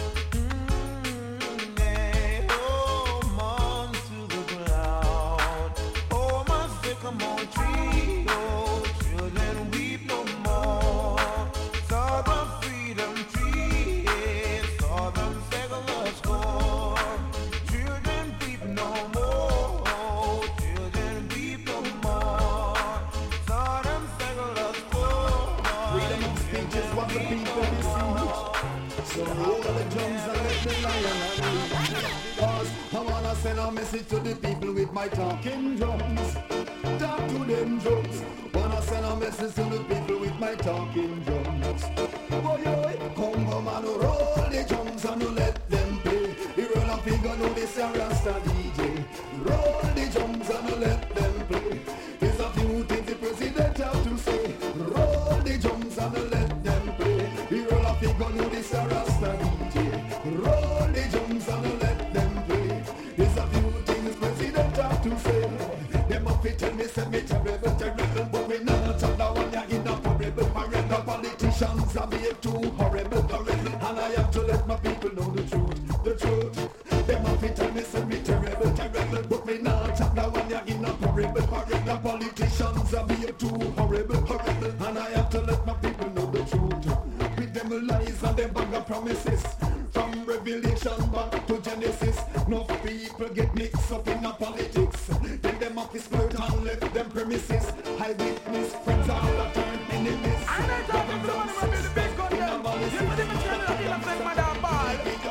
Mm, yeah. Hold on to the ground. Oh, my sycamore tree, oh, children weep no more. Saw the freedom tree, yeah, saw them secular score. Children weep no more, children weep no more. Saw them secular score. Freedom of speech is what the people besiege. So roll the drums and let the lion unleash. 'Cause I wanna send a message to the people with my talking drums. Talk to them drums. Wanna send a message to the people with my talking drums. Boy, boy, come come and roll the drums and let them play. The roll of figure know this a Rasta D J. Roll the drums and let them play. There's a few things the president have to say. Roll the drums and let them play. The roll of figure know this a Rasta D J. Roll the drums and let them play. There's a few things the president have to say. Them up it tell me say me terrible, terrible, but we not talk now when you're in a horrible, horrible. Politicians are being too horrible, horrible, and I have to let my people know the truth, the truth. Them up it tell me say me terrible, terrible, but we not talk now when you're in a horrible, horrible. Politicians are being too horrible, horrible, and I have to let my people know the truth. With them lies and them bag of promises. From Revelation back to Genesis, no people get mixed up in a politics. Then them up his skirt and left them premises. I witness friends all that turn enemies. And I talk to someone who will be the best gun there. You put him in the middle of the madam ball.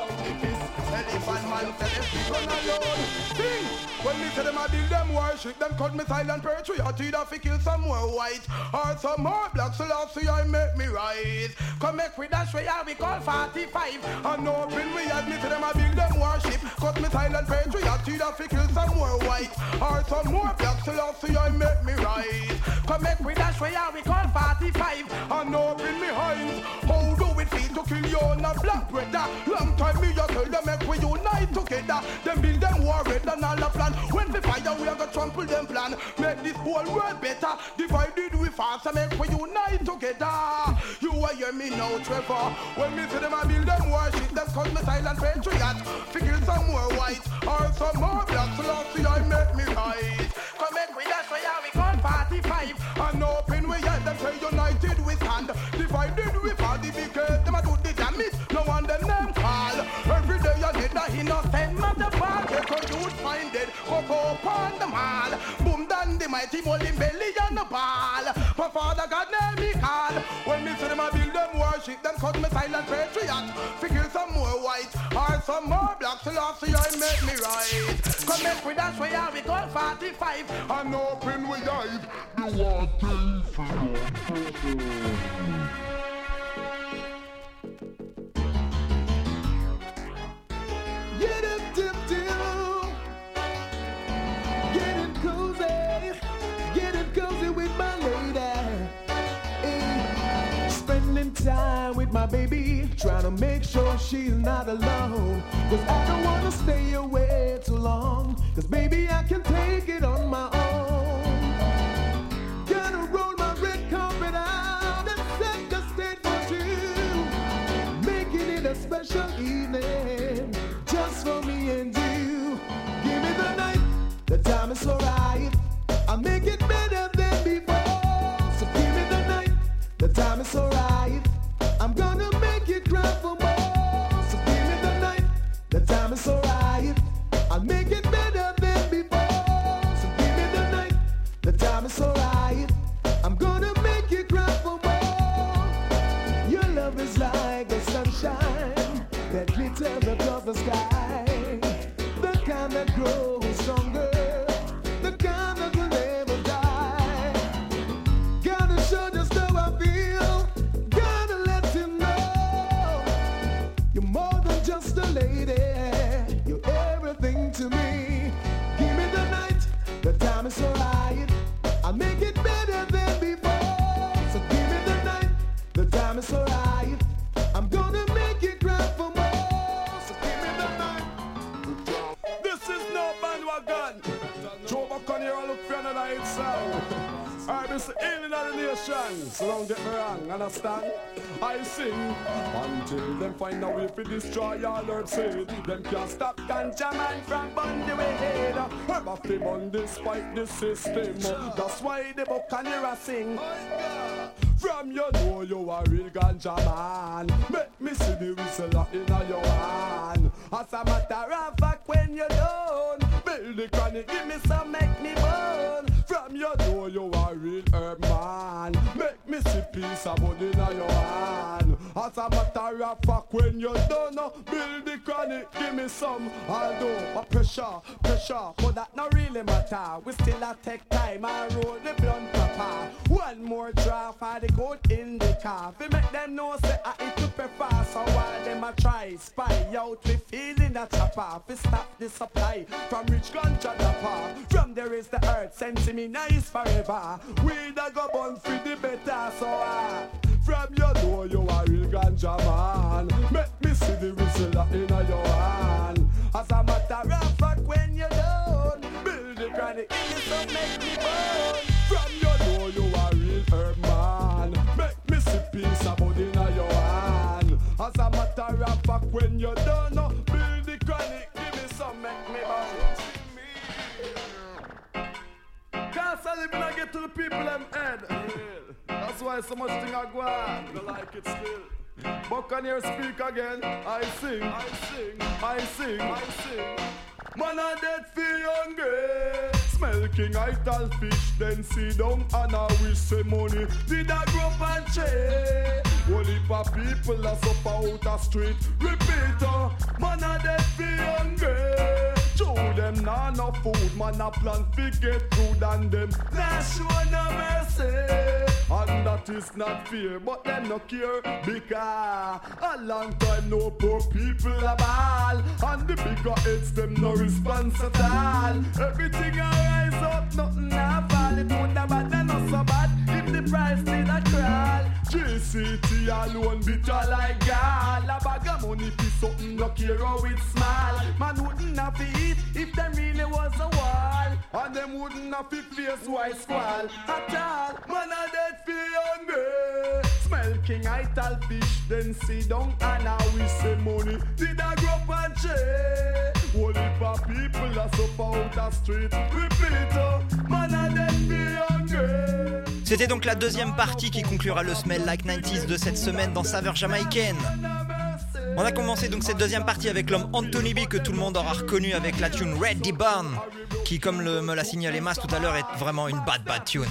Elephant man, gun alone. Sing! When me say them a build them worship, them cut me silent patriot. Either fi kill some more white or some more black. So last year I make me rise. Come make we dash where we call forty-five. And open we admit to them a build them worship. Cut me silent patriot. Either fi kill some more white or some more black. So last year I make me rise. Come make we dash where we call forty-five. And open me hands. How do it feel to kill you on a black brother? Long time me just tell them make we unite together. Them build them war red and all the plan. When we fire we are gonna trample them plan. Make this whole world better. Divided we fast and make we unite together. You are your me know Trevor. When me see them I build them worship, them cause me silent patriot. Figure some more white or some more black, so last year I make me right. Come make we that's why we call forty-five. And open we yet them say united we stand. Divided we fall the because them a do the damage. No one them name call. Every day you get the innocent motherfucker. They could youth find it, go up on the mall. Boom down the mighty bowling belly on the ball. But Father God name me call. When me see them I build them worship, them cause me silent patriot. Figure some more white or some more black, so last year I make me right. Come make we dance where we call forty-five. And open we dive. You want to Get it, dip, dip. Get it cozy. Get it cozy with my lady. Hey. Spending time with my baby, trying to make sure she's not alone. Cause I don't wanna stay away too long. Cause baby, I can take it on my own. Gonna roll my red carpet out and set the stage for two. Making it a special evening just for me and you. Give me the night, the time is so right. I'll make it better than before. So give me the night, the time is so right. I'm gonna make you cry for more. So give me the night, the time is so right. I'll make it better than before. So give me the night, the time is so right. I'm gonna make you cry for more. Your love is like the sunshine that glitters across the sky, the kind that grows stronger, the kind that will never die. Gotta show just how I feel, gotta let him know you're more than just a lady, you're everything to me. Give me the night, the time is so right. I'll make it better than before. So give me the night, the time is so right. I'm gonna make you cry for more. So give me the night. This is no bandwagon. Joe Buck on here, I look for another hit song. Alright, this is healing of the nation. So don't get me wrong, understand? I sing until them find a way to destroy all earth's head. Them can't stop ganja man from burn the way. Ever fi burn despite the system. That's why the Buccaneers sing. From you know you a real ganja man. Make me see the whistle in your hand. As a matter of fact, when you done, build the chronic, give me some, make me burn. From you know you a real herb man. Make me see peace about in your hand. As a matter of fact, when you done, build the chronic, give me some. Although a pressure, pressure, but that not really matter. We still a take time and roll the blunt proper. One more draft for the goat in the car. We make them know say I eat to prefer. So while them a try spy out, we feeling a chopper. We stop the supply from rich ganja dapper. From there is the earth, sensing me nice forever. We da go bun for the better. So I from you know you a real ganja man. Make me see the whistle in your hand. As a matter of fact, when you done, build the granny, so make me burn. From you know you a real herb man. Make me see peace about in your hand. As a matter of fact, when you done, build the granny, give me some, make me burn. Can't sell it when I get to the people them head. That's why so much thing I go on. You like it still. Buccaneer speak again. I sing, I sing, I sing, I sing. Man a dead feel hungry. Smell king idle fish, then sit down and I wish say money. Did I grow up and change? One heap of people are up out the street. Repeat, uh, man a dead feel hungry. Show them nah no food, man a plan fi get food and them nah show no mercy. And that is not fair, but them no care because a long time no poor people a ball. And the bigger heads them no response at all. Everything a rise up, nothing a fall. It woulda bad and not so bad if the price did a crawl. J C T alone bitter like gall. A bag of money fi something no care how it's small. Man wouldn't have to eat if them really was a wall. And them wouldn't have to face white squall at all. Man a dead fi hungry. Smell Smelking ital fish, then sit down and now we say money. Did I grow up and change? Only for people that suffer out the street. Repeat, oh, man, and then be hungry. C'était donc la deuxième partie qui conclura le Smell Like quatre-vingt-dix de cette semaine dans Saveur Jamaïcaine. On a commencé donc cette deuxième partie avec l'homme Anthony B que tout le monde aura reconnu avec la tune Red D-Burn qui, comme le, me l'a signalé Mas tout à l'heure, est vraiment une bad bad tune.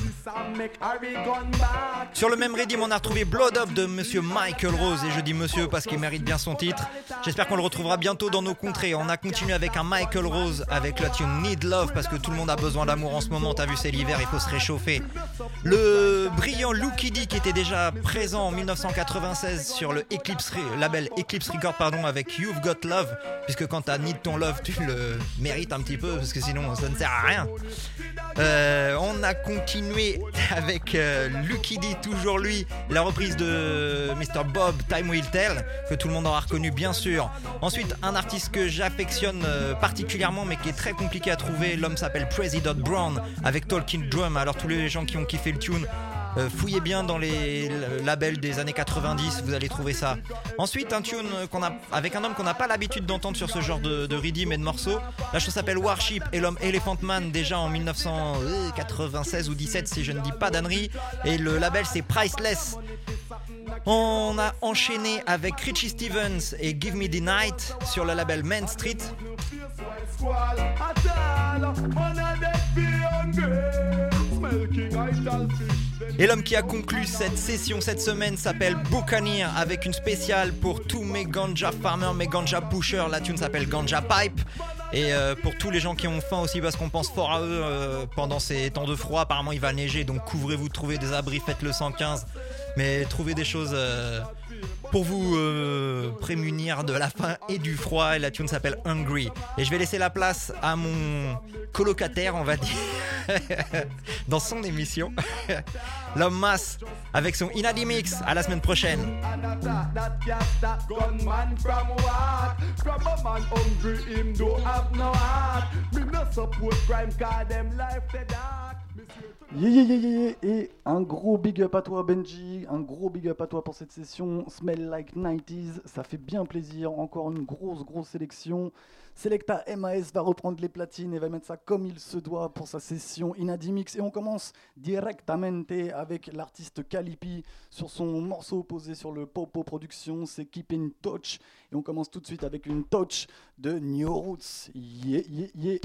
Sur le même rythme, on a retrouvé Blood Up de monsieur Michael Rose, et je dis monsieur parce qu'il mérite bien son titre. J'espère qu'on le retrouvera bientôt dans nos contrées. On a continué avec un Michael Rose avec la tune Need Love parce que tout le monde a besoin d'amour en ce moment. T'as vu, c'est l'hiver, il faut se réchauffer. Le brillant Lucky D qui était déjà présent en dix-neuf cent quatre-vingt-seize sur le Eclipse, label Eclipse Record pardon, avec You've Got Love, puisque quand t'as Need ton Love, tu le mérites un petit peu parce que sinon ça ne sert à rien. Euh, on a continué avec euh, Lucky D, toujours lui, la reprise de mister Bob Time Will Tell que tout le monde aura reconnu bien sûr. Ensuite, un artiste que j'affectionne euh, particulièrement mais qui est très compliqué à trouver, l'homme s'appelle President Brown avec Talking Drum. Alors tous les gens qui ont kiffé le tune, Euh, fouillez bien dans les labels des années quatre-vingt-dix, vous allez trouver ça. Ensuite, un tune qu'on a, avec un homme qu'on n'a pas l'habitude d'entendre sur ce genre de, de rhythm et de morceaux. La chose s'appelle Warship et l'homme Elephant Man, déjà en dix-neuf cent quatre-vingt-seize ou dix-sept si je ne dis pas d'ânerie. Et le label c'est Priceless. On a enchaîné avec Richie Stevens et Give Me The Night sur le label Main Street. Et l'homme qui a conclu cette session cette semaine s'appelle Buccaneer avec une spéciale pour tous mes ganja farmers, mes ganja pushers. La tune s'appelle Ganja Pipe. Et euh, pour tous les gens qui ont faim aussi, parce qu'on pense fort à eux euh, pendant ces temps de froid. Apparemment il va neiger, donc couvrez-vous, trouvez des abris, faites le cent quinze. Mais trouvez des choses euh, pour vous euh, prémunir de la faim et du froid. Et la tune s'appelle Hungry. Et je vais laisser la place à mon colocataire, on va dire, dans son émission, l'homme Mas, avec son Inadi Mix. À la semaine prochaine. Yeah, yeah, yeah, yeah, et un gros big up à toi Benji, un gros big up à toi pour cette session Smell Like quatre-vingt-dix, ça fait bien plaisir, encore une grosse grosse sélection. Selecta M A S va reprendre les platines et va mettre ça comme il se doit pour sa session Inadi Mix, et on commence directamente avec l'artiste Calipi sur son morceau posé sur le Popo Productions, c'est Keep in Touch, et on commence tout de suite avec une touch de New Roots. Yeah, yeah, yeah.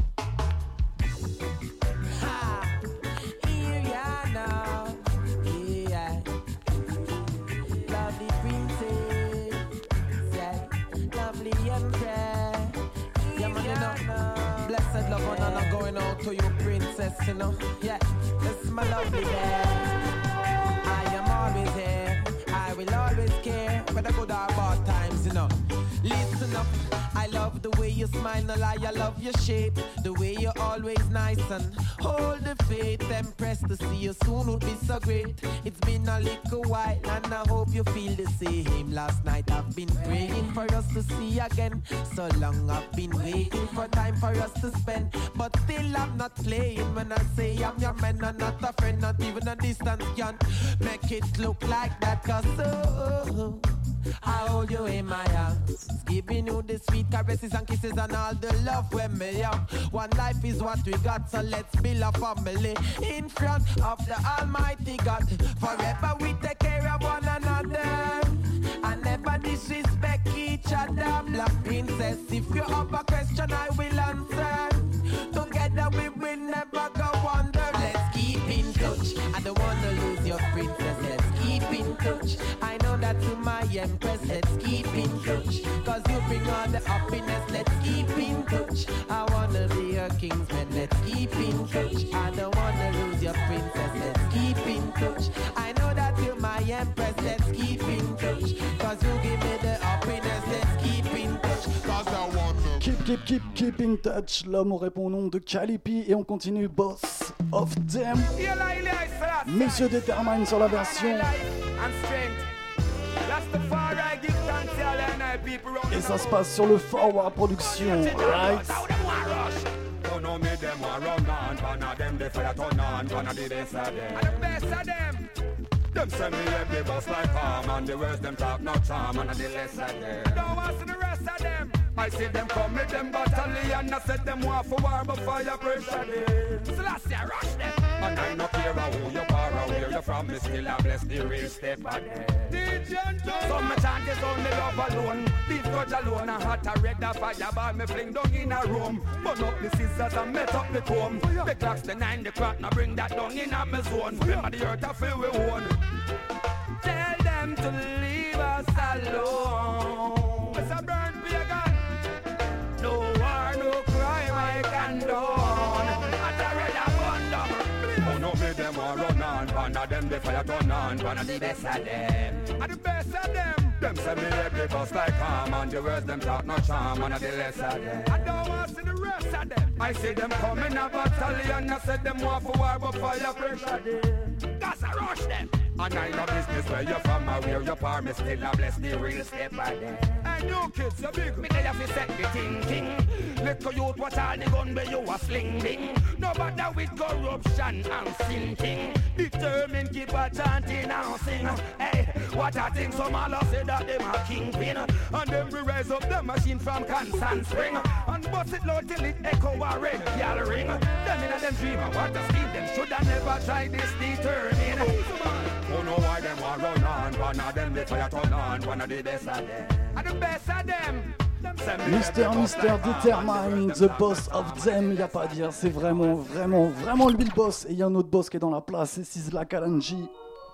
Blessed love and honor going out to you, princess, you know. Yeah, that's my lovely girl. I am always here, I will always care, whether good or bad times, you know. Listen up, I love the way you smile, no lie, I love your shape. The way you're always nice and hold the faith. Impressed to see you soon would be so great. It's been a little while and I hope you feel the same. Last night I've been praying for us to see again. So long I've been waiting for time for us to spend. But still I'm not playing when I say I'm your man and not a friend. Not even a distance can make it look like that. Cause oh, I hold you in my arms, giving you the sweet caresses and kisses and all the love when me have. One life is what we got, so let's build a family in front of the Almighty God. Forever we take care of one another and never disrespect each other. Black princess, if you have a question I will answer. Together we will never go under. Let's keep in touch, I don't wanna lose your princess. Let's keep in touch, I know that to my empress. Let's keep in touch, cause you bring all the happiness. Let's keep in touch, I wanna be your kingsman. Let's keep in touch, I don't wanna lose your princess. Let's keep in touch, I know that you're my empress. Let's keep in touch, cause you give me the happiness. Let's keep in touch, cause I wanna Keep, keep, keep, keep in touch. L'homme répond au nom de Calipi et on continue. Boss of them. Monsieur Determine sur la version. Et ça se passe sur le Forward Production. Right. Them send me every bus like calm, and the words them talk no charm, and the less of them. Don't want to see the rest of them. I see them come with them battalion, I said them want for war, but fire pressure them. So last year rush them. And I no care who you are or where you from, me still a bless the real step of them. Some me chant is only love alone, leave grudge alone, and hot a red a fireball, me fling down in a room. Burn up the scissors and met up the comb. The clocks the nine, the crack, now bring that down in a me zone. Remember the earth I feel we own. Tell them to leave us alone. It's a burn pagan. No war, no crime I condone. At a red abundant. Oh no, me them war run on. One of them the fire turn on. One of the best of them. And the best of them. Them send me every bus like calm, and the words them talk no charm. One of the less of them. I don't want to see the rest of them. I see them coming a battalion. I said them want for war, but fire pressure them. That's a rush them. And I know business where you're from or where you're from, me still a bless the real step by them. And you kids, you big, me tell you fi set the thinking. Little youth watch all the gun where you a slinging. No bother with corruption and sinking. Determined keep a chanting and sing. Hey, what a thing, some all say that them a kingpin. And them we raise up the machine from Constant Spring. And bust it low till it echo a red gal ring. Them in a them dream and what a scheme, them shoulda never try this determined. Who know why them want run on? One of them the fire turn on. One of the best of them. And the best of them. Mister Mister Determine, the boss of them, y a pas à dire, c'est vraiment, vraiment, vraiment lui le boss. Et y a un autre boss qui est dans la place, c'est Sizzla Kalonji.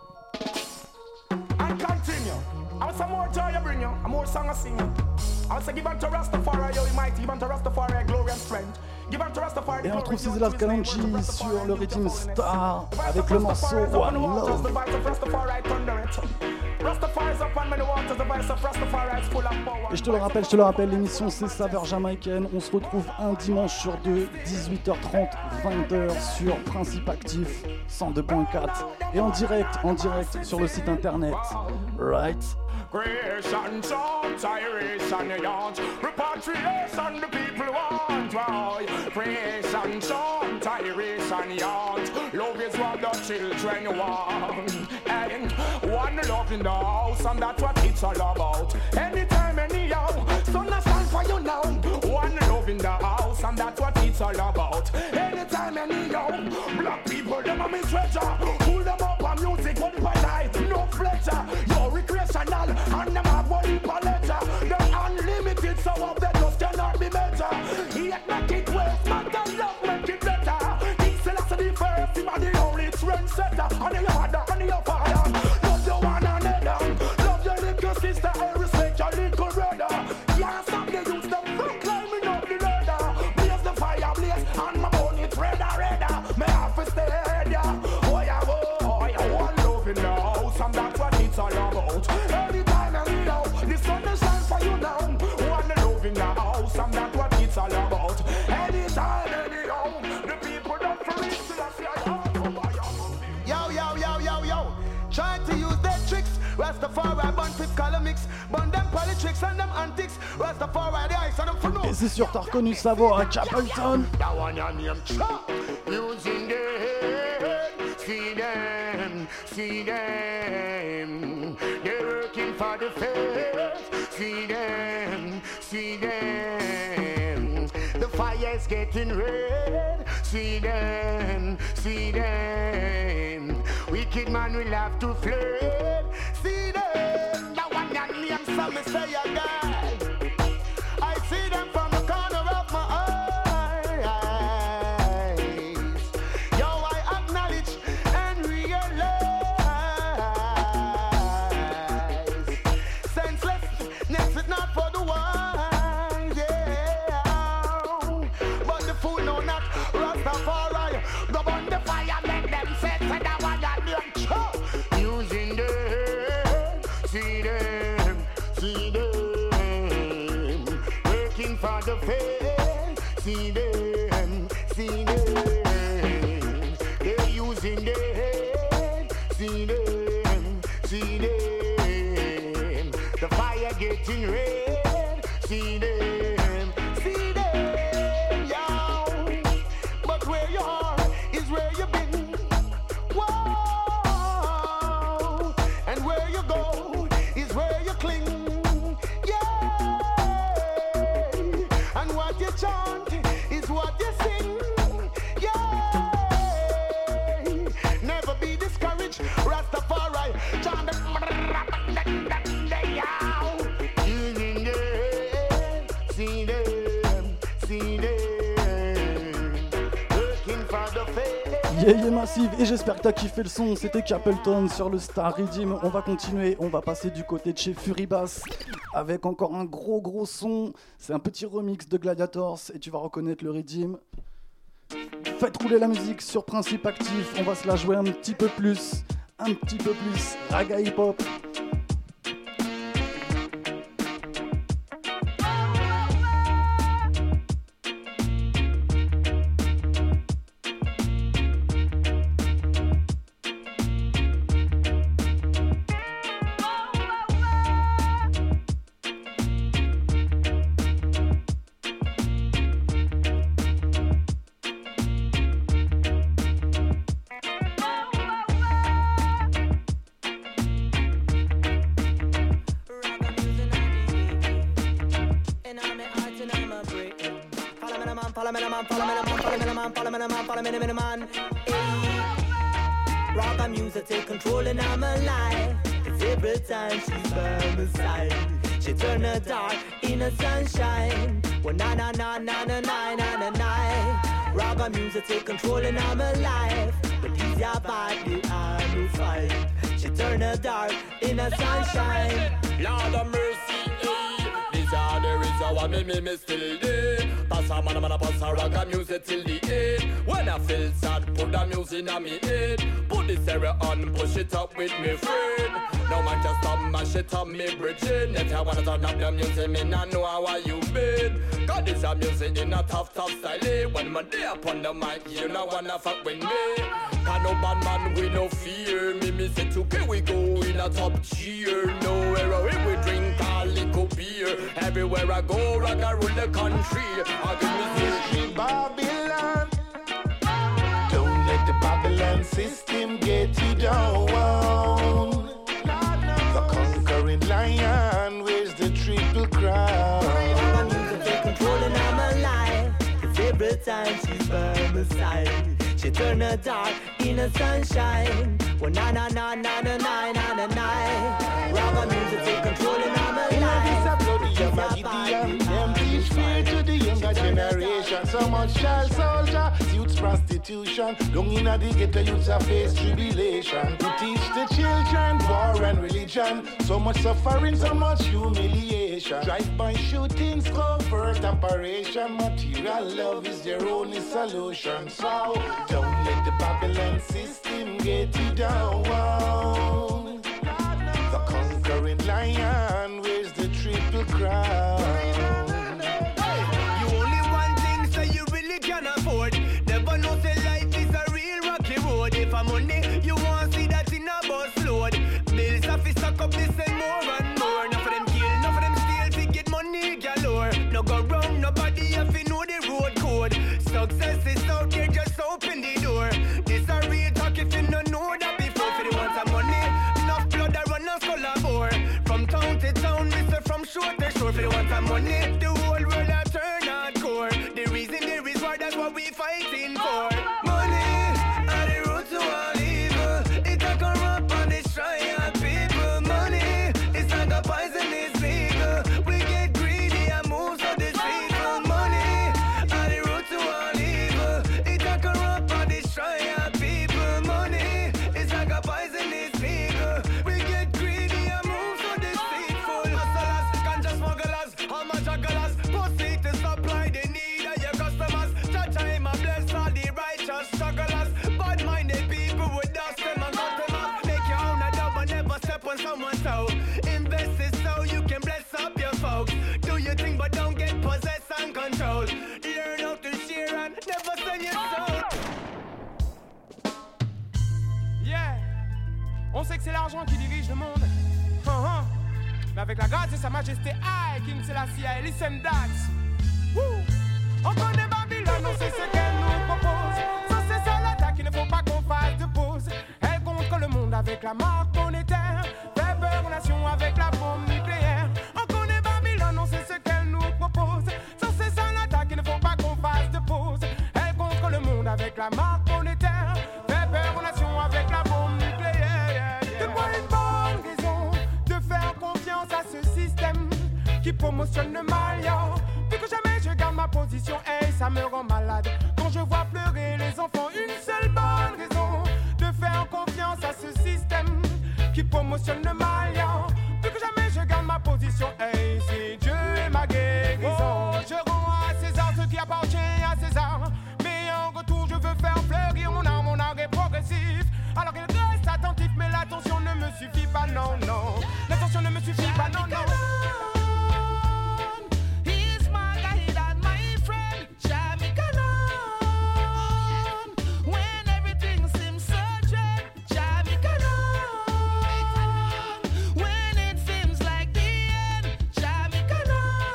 And continue. I want some more joy you bring you, a more song I sing you. I want to give unto Rastafari, you mighty, give unto Rastafari glory and strength. Et on trouve Sizzla Kalonji sur le Rhythm Star avec le morceau One Love. Et je te le rappelle, je te le rappelle, l'émission c'est Saveur Jamaïcaine. On se retrouve un dimanche sur deux, dix-huit heures trente, vingt heures sur Principe Actif cent deux point quatre et en direct, en direct sur le site internet. Right. Creation, songs, iration, yarns, repatriation, the people want, right? Creation, songs, iration, yarns, love is what the children want. And one love in the house, and that's what it's all about. Anytime, anyhow, son I stand for you now. One love in the house, and that's what it's all about. Anytime, anyhow, black people, them are my treasure. Pull them up on music, one by night, no fletcher. You're recreational. And them have one heap of letter. They're unlimited, so of them just cannot be better. Yet make it worse, but the love make it better. King Selassie the first, him are the only trendsetter. And your mother and your father, love your one another. Love your little sister and respect your little brother. Can't stop the youth, them from climbing up the ladder. Blaze the fire blaze, and my bone it redder, redder. Me have to stay there. Oh yeah, boy, one love in the house, and that's what it's all about. The sun is shine for you now. One love in the house, and that's what it's all about. Anytime, anyhow, the people don't freeze till I see yo, yo, yo, yo, yo. Trying to use their tricks. Rastafari, bun fifth color mix. Bun them politics and them antics. Rastafari, the ice and them for no. Et c'est sûr, t'as reconnu sa voix à Capleton. That one your name, Chop. Using them, see them, see them. They're working for the faith. See them, see them. The fire's getting red. See them, see them. Wicked man will have to fled. See them. That one your name, so me say again. I see them from the corner of my eyes. Yo, I acknowledge and realize senselessness is not for the wise, yeah. But the fool know not Rastafari. Go on the fire, make them set to that one that them chop. Using them, see them, see them. Working for the faith, see them, see them. They're using them, see them, see them. The fire getting red, see them, see them, yo. But where you are is where you've been. Whoa, Yeah, yeah, Massive, et j'espère que t'as kiffé le son. C'était Capleton sur le Star Redeem. On va continuer, on va passer du côté de chez Furibass avec encore un gros gros son. C'est un petit remix de Gladiators et tu vas reconnaître le Redeem. Faites rouler la musique sur Principe Actif. On va se la jouer un petit peu plus, un petit peu plus. Raga hip hop. Rock music take control in my life. It's every time she's by my side. She turn the dark in the sunshine. Well, na na na na na na na na na. Rock music take control in my life. But these are body I no fight. She turn the dark in the sunshine. Lord of mercy, eh. These are the reasons why me me me still there. Pass a man a man a pass a rock music till the end. When I feel sad, put the music in me head. Put the stereo on, push it up with me friend. No man can stop mash it up me bridging. If you wanna turn up the music, me not know how you been. God is a music in a tough tough style. Eh? When man there upon the mic, you know wanna fuck with me. Can no bad man we no fear. Me me say okay we go in a top tier. Nowhere we drink a little beer. Everywhere I go, rock I rule the country. I give me history Babylon. Don't let the Babylon system get you down. The conquering lion wears the triple crown. Rock music take control in my life. Cause every time she's by my side, she turn the dark in the sunshine. Well, na na na na na na na na na. Rock music take control in my life. Them teach fear to the younger generation. So much child soldier, youth prostitution. Long in the ghetto, youths are face tribulation. To teach the children war and religion. So much suffering, so much humiliation. Drive-by shootings, covert operation. Material love is their only solution. So don't let the Babylon system get you down. The conquering lion wears the triple crown. You only want things that you really can afford. Never know say life is a real rocky road. If I'm money, you want see that in a bus load. Bills have to stack up this and more and more. Enough of them kill, enough of them steal to get money galore. No go wrong, nobody have to know the road code. Success is out there, just open the door. This a real talk if you don't know that before. If you want some money, enough blood that run a skull a bore. From town to town, mister from shore to shore. If you want some money, the whole world a turn hardcore. The reason there is war, that's what we fighting for. Money, are the root to all evil. It a corrupt and destroy our people. Money, it's like a poisonous legal. We get greedy and move so deceitful. Money, are the root to all evil. It a corrupt and destroy our people. Money, it's like a poisonous legal. We get greedy and move so deceitful. Hustlers, ganja smugglers, how much jugglers, pussy to supply the need of your customers. Judge him and bless all the righteous strugglers. Bad-minded people would dust them and cut them off. Make your own a dub and never step on someone's toe. Invest it so you can bless up your folks. Do your thing but don't get possessed and controlled. Learn how to share and never sell your soul. Yeah, on sait que c'est l'argent qui dirige le monde. Uh-huh. Mais avec la grâce de sa majesté, I, King Selassie, I listen that. Woo. On connaît Babylone, on sait ce qu'elle nous propose. Ça c'est ça l'attaque, il ne faut pas qu'on fasse de pause. Elle contre le monde avec la marque monétaire. Fait peur aux nations avec la bombe nucléaire. On connaît Babylone, on sait ce qu'elle nous propose. Ça c'est ça l'attaque, il ne faut pas qu'on fasse de pause. Elle contre le monde avec la marque monétaire. Fait peur aux nations avec la bombe nucléaire. Yeah, yeah. De quoi une bonne raison de faire confiance à ce système qui promotionne le mal, yo. Plus que jamais je garde ma position, hey, ça me rend malade. dont je vois pleurer les enfants. Une seule bonne raison de faire confiance à ce système qui promotionne le mal. Plus que jamais je garde ma position. Hey, c'est Dieu et ma guérison. Je rends à César ce qui appartient à César. Mais en retour je veux faire fleurir mon art. Mon art est progressif. Alors il reste attentif, mais l'attention ne me suffit pas, non, non. L'attention ne me suffit pas, non, non. He's my guide and my friend, Jamaican. When everything seems so dread, Jamaican. When it seems like the end, Jamaican.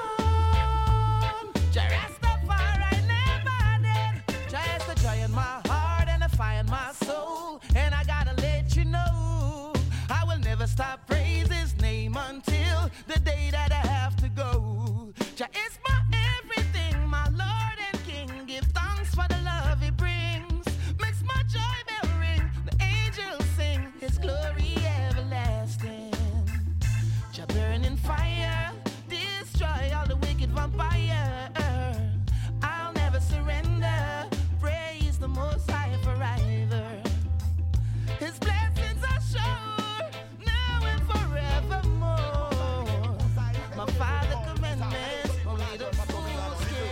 Rastafari never dead. Jah is the joy in my heart and the fire in my soul. And I gotta let you know, I will never stop praise his name until the day that I have to go. Jah is my everything, my Lord and King. Give thanks for the love he brings. Makes my joy bell ring. The angels sing his glory everlasting. Jah burn in fire, destroy all the wicked vampire. I'll never surrender. Praise the Most High forever. His blessings are sure, now and forevermore. My Father commandments, only the fools can.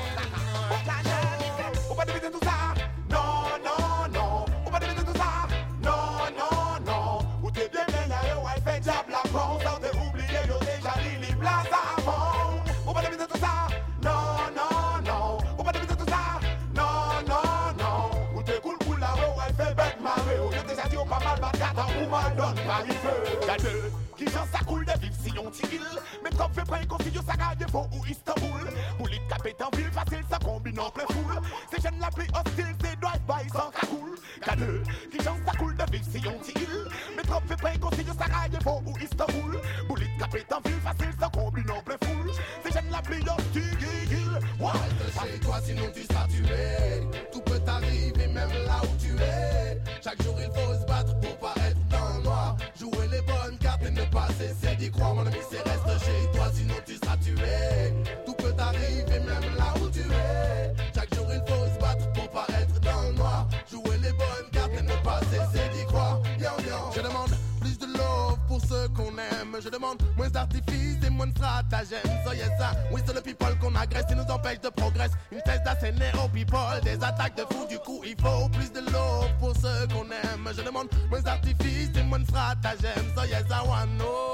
On va deviner tout ça. Non, non, non. On va deviner tout ça. Non, non, non. Ou t'es bien bien là, yo, elle fait diable la con. Sans te oublier, yo, déjà, Lili Place avant. On va deviner tout ça. Non, non, non. On va deviner tout ça. Non, non, non. Ou t'es cool, cool là, yo, elle fait bête marée. Yo, déjà dit, on pas mal, battre, ou mal donne, pas il veut. Y'a deux. Qui j'en ça coule de vivre si on t'y mais comme fait prendre configure Sarajevo ou Istanbul. Pour les taper en ville facile, ça combine en plein foule. C'est jeunes la plus hostile, c'est drive-by sans cagoule. Qu'à deux, qui j'en ça coule de vivre si on t'y mais comme fait prendre configure Sarajevo ou Istanbul. Pour les taper en ville facile, ça combine en plein foule. C'est jeunes la plus hostile. Reste chez toi sinon tu seras tué. Tout peut t'arriver même là où tu es. Chaque jour il faut se battre pour pas être dans le noir. Jouer les bonnes cartes et ne pas cesser d'y croire. Mon ami c'est reste chez toi sinon tu seras tué. Tout peut t'arriver même là où tu es. Chaque jour il faut se battre pour pas être dans le noir. Jouer les bonnes cartes et ne pas cesser d'y croire. Yo, yo. Je demande plus de love pour ceux qu'on aime. Je demande moins d'artifice et moins de stratagème. So yes, ça, oui c'est le people qu'on agresse et nous empêche de progresser. Une thèse d'asséner aux people, des attaques de fou. Du coup il faut plus de love pour ceux qu'on aime. Je demande moins d'artifice et moins de stratagème. So yes, I wanna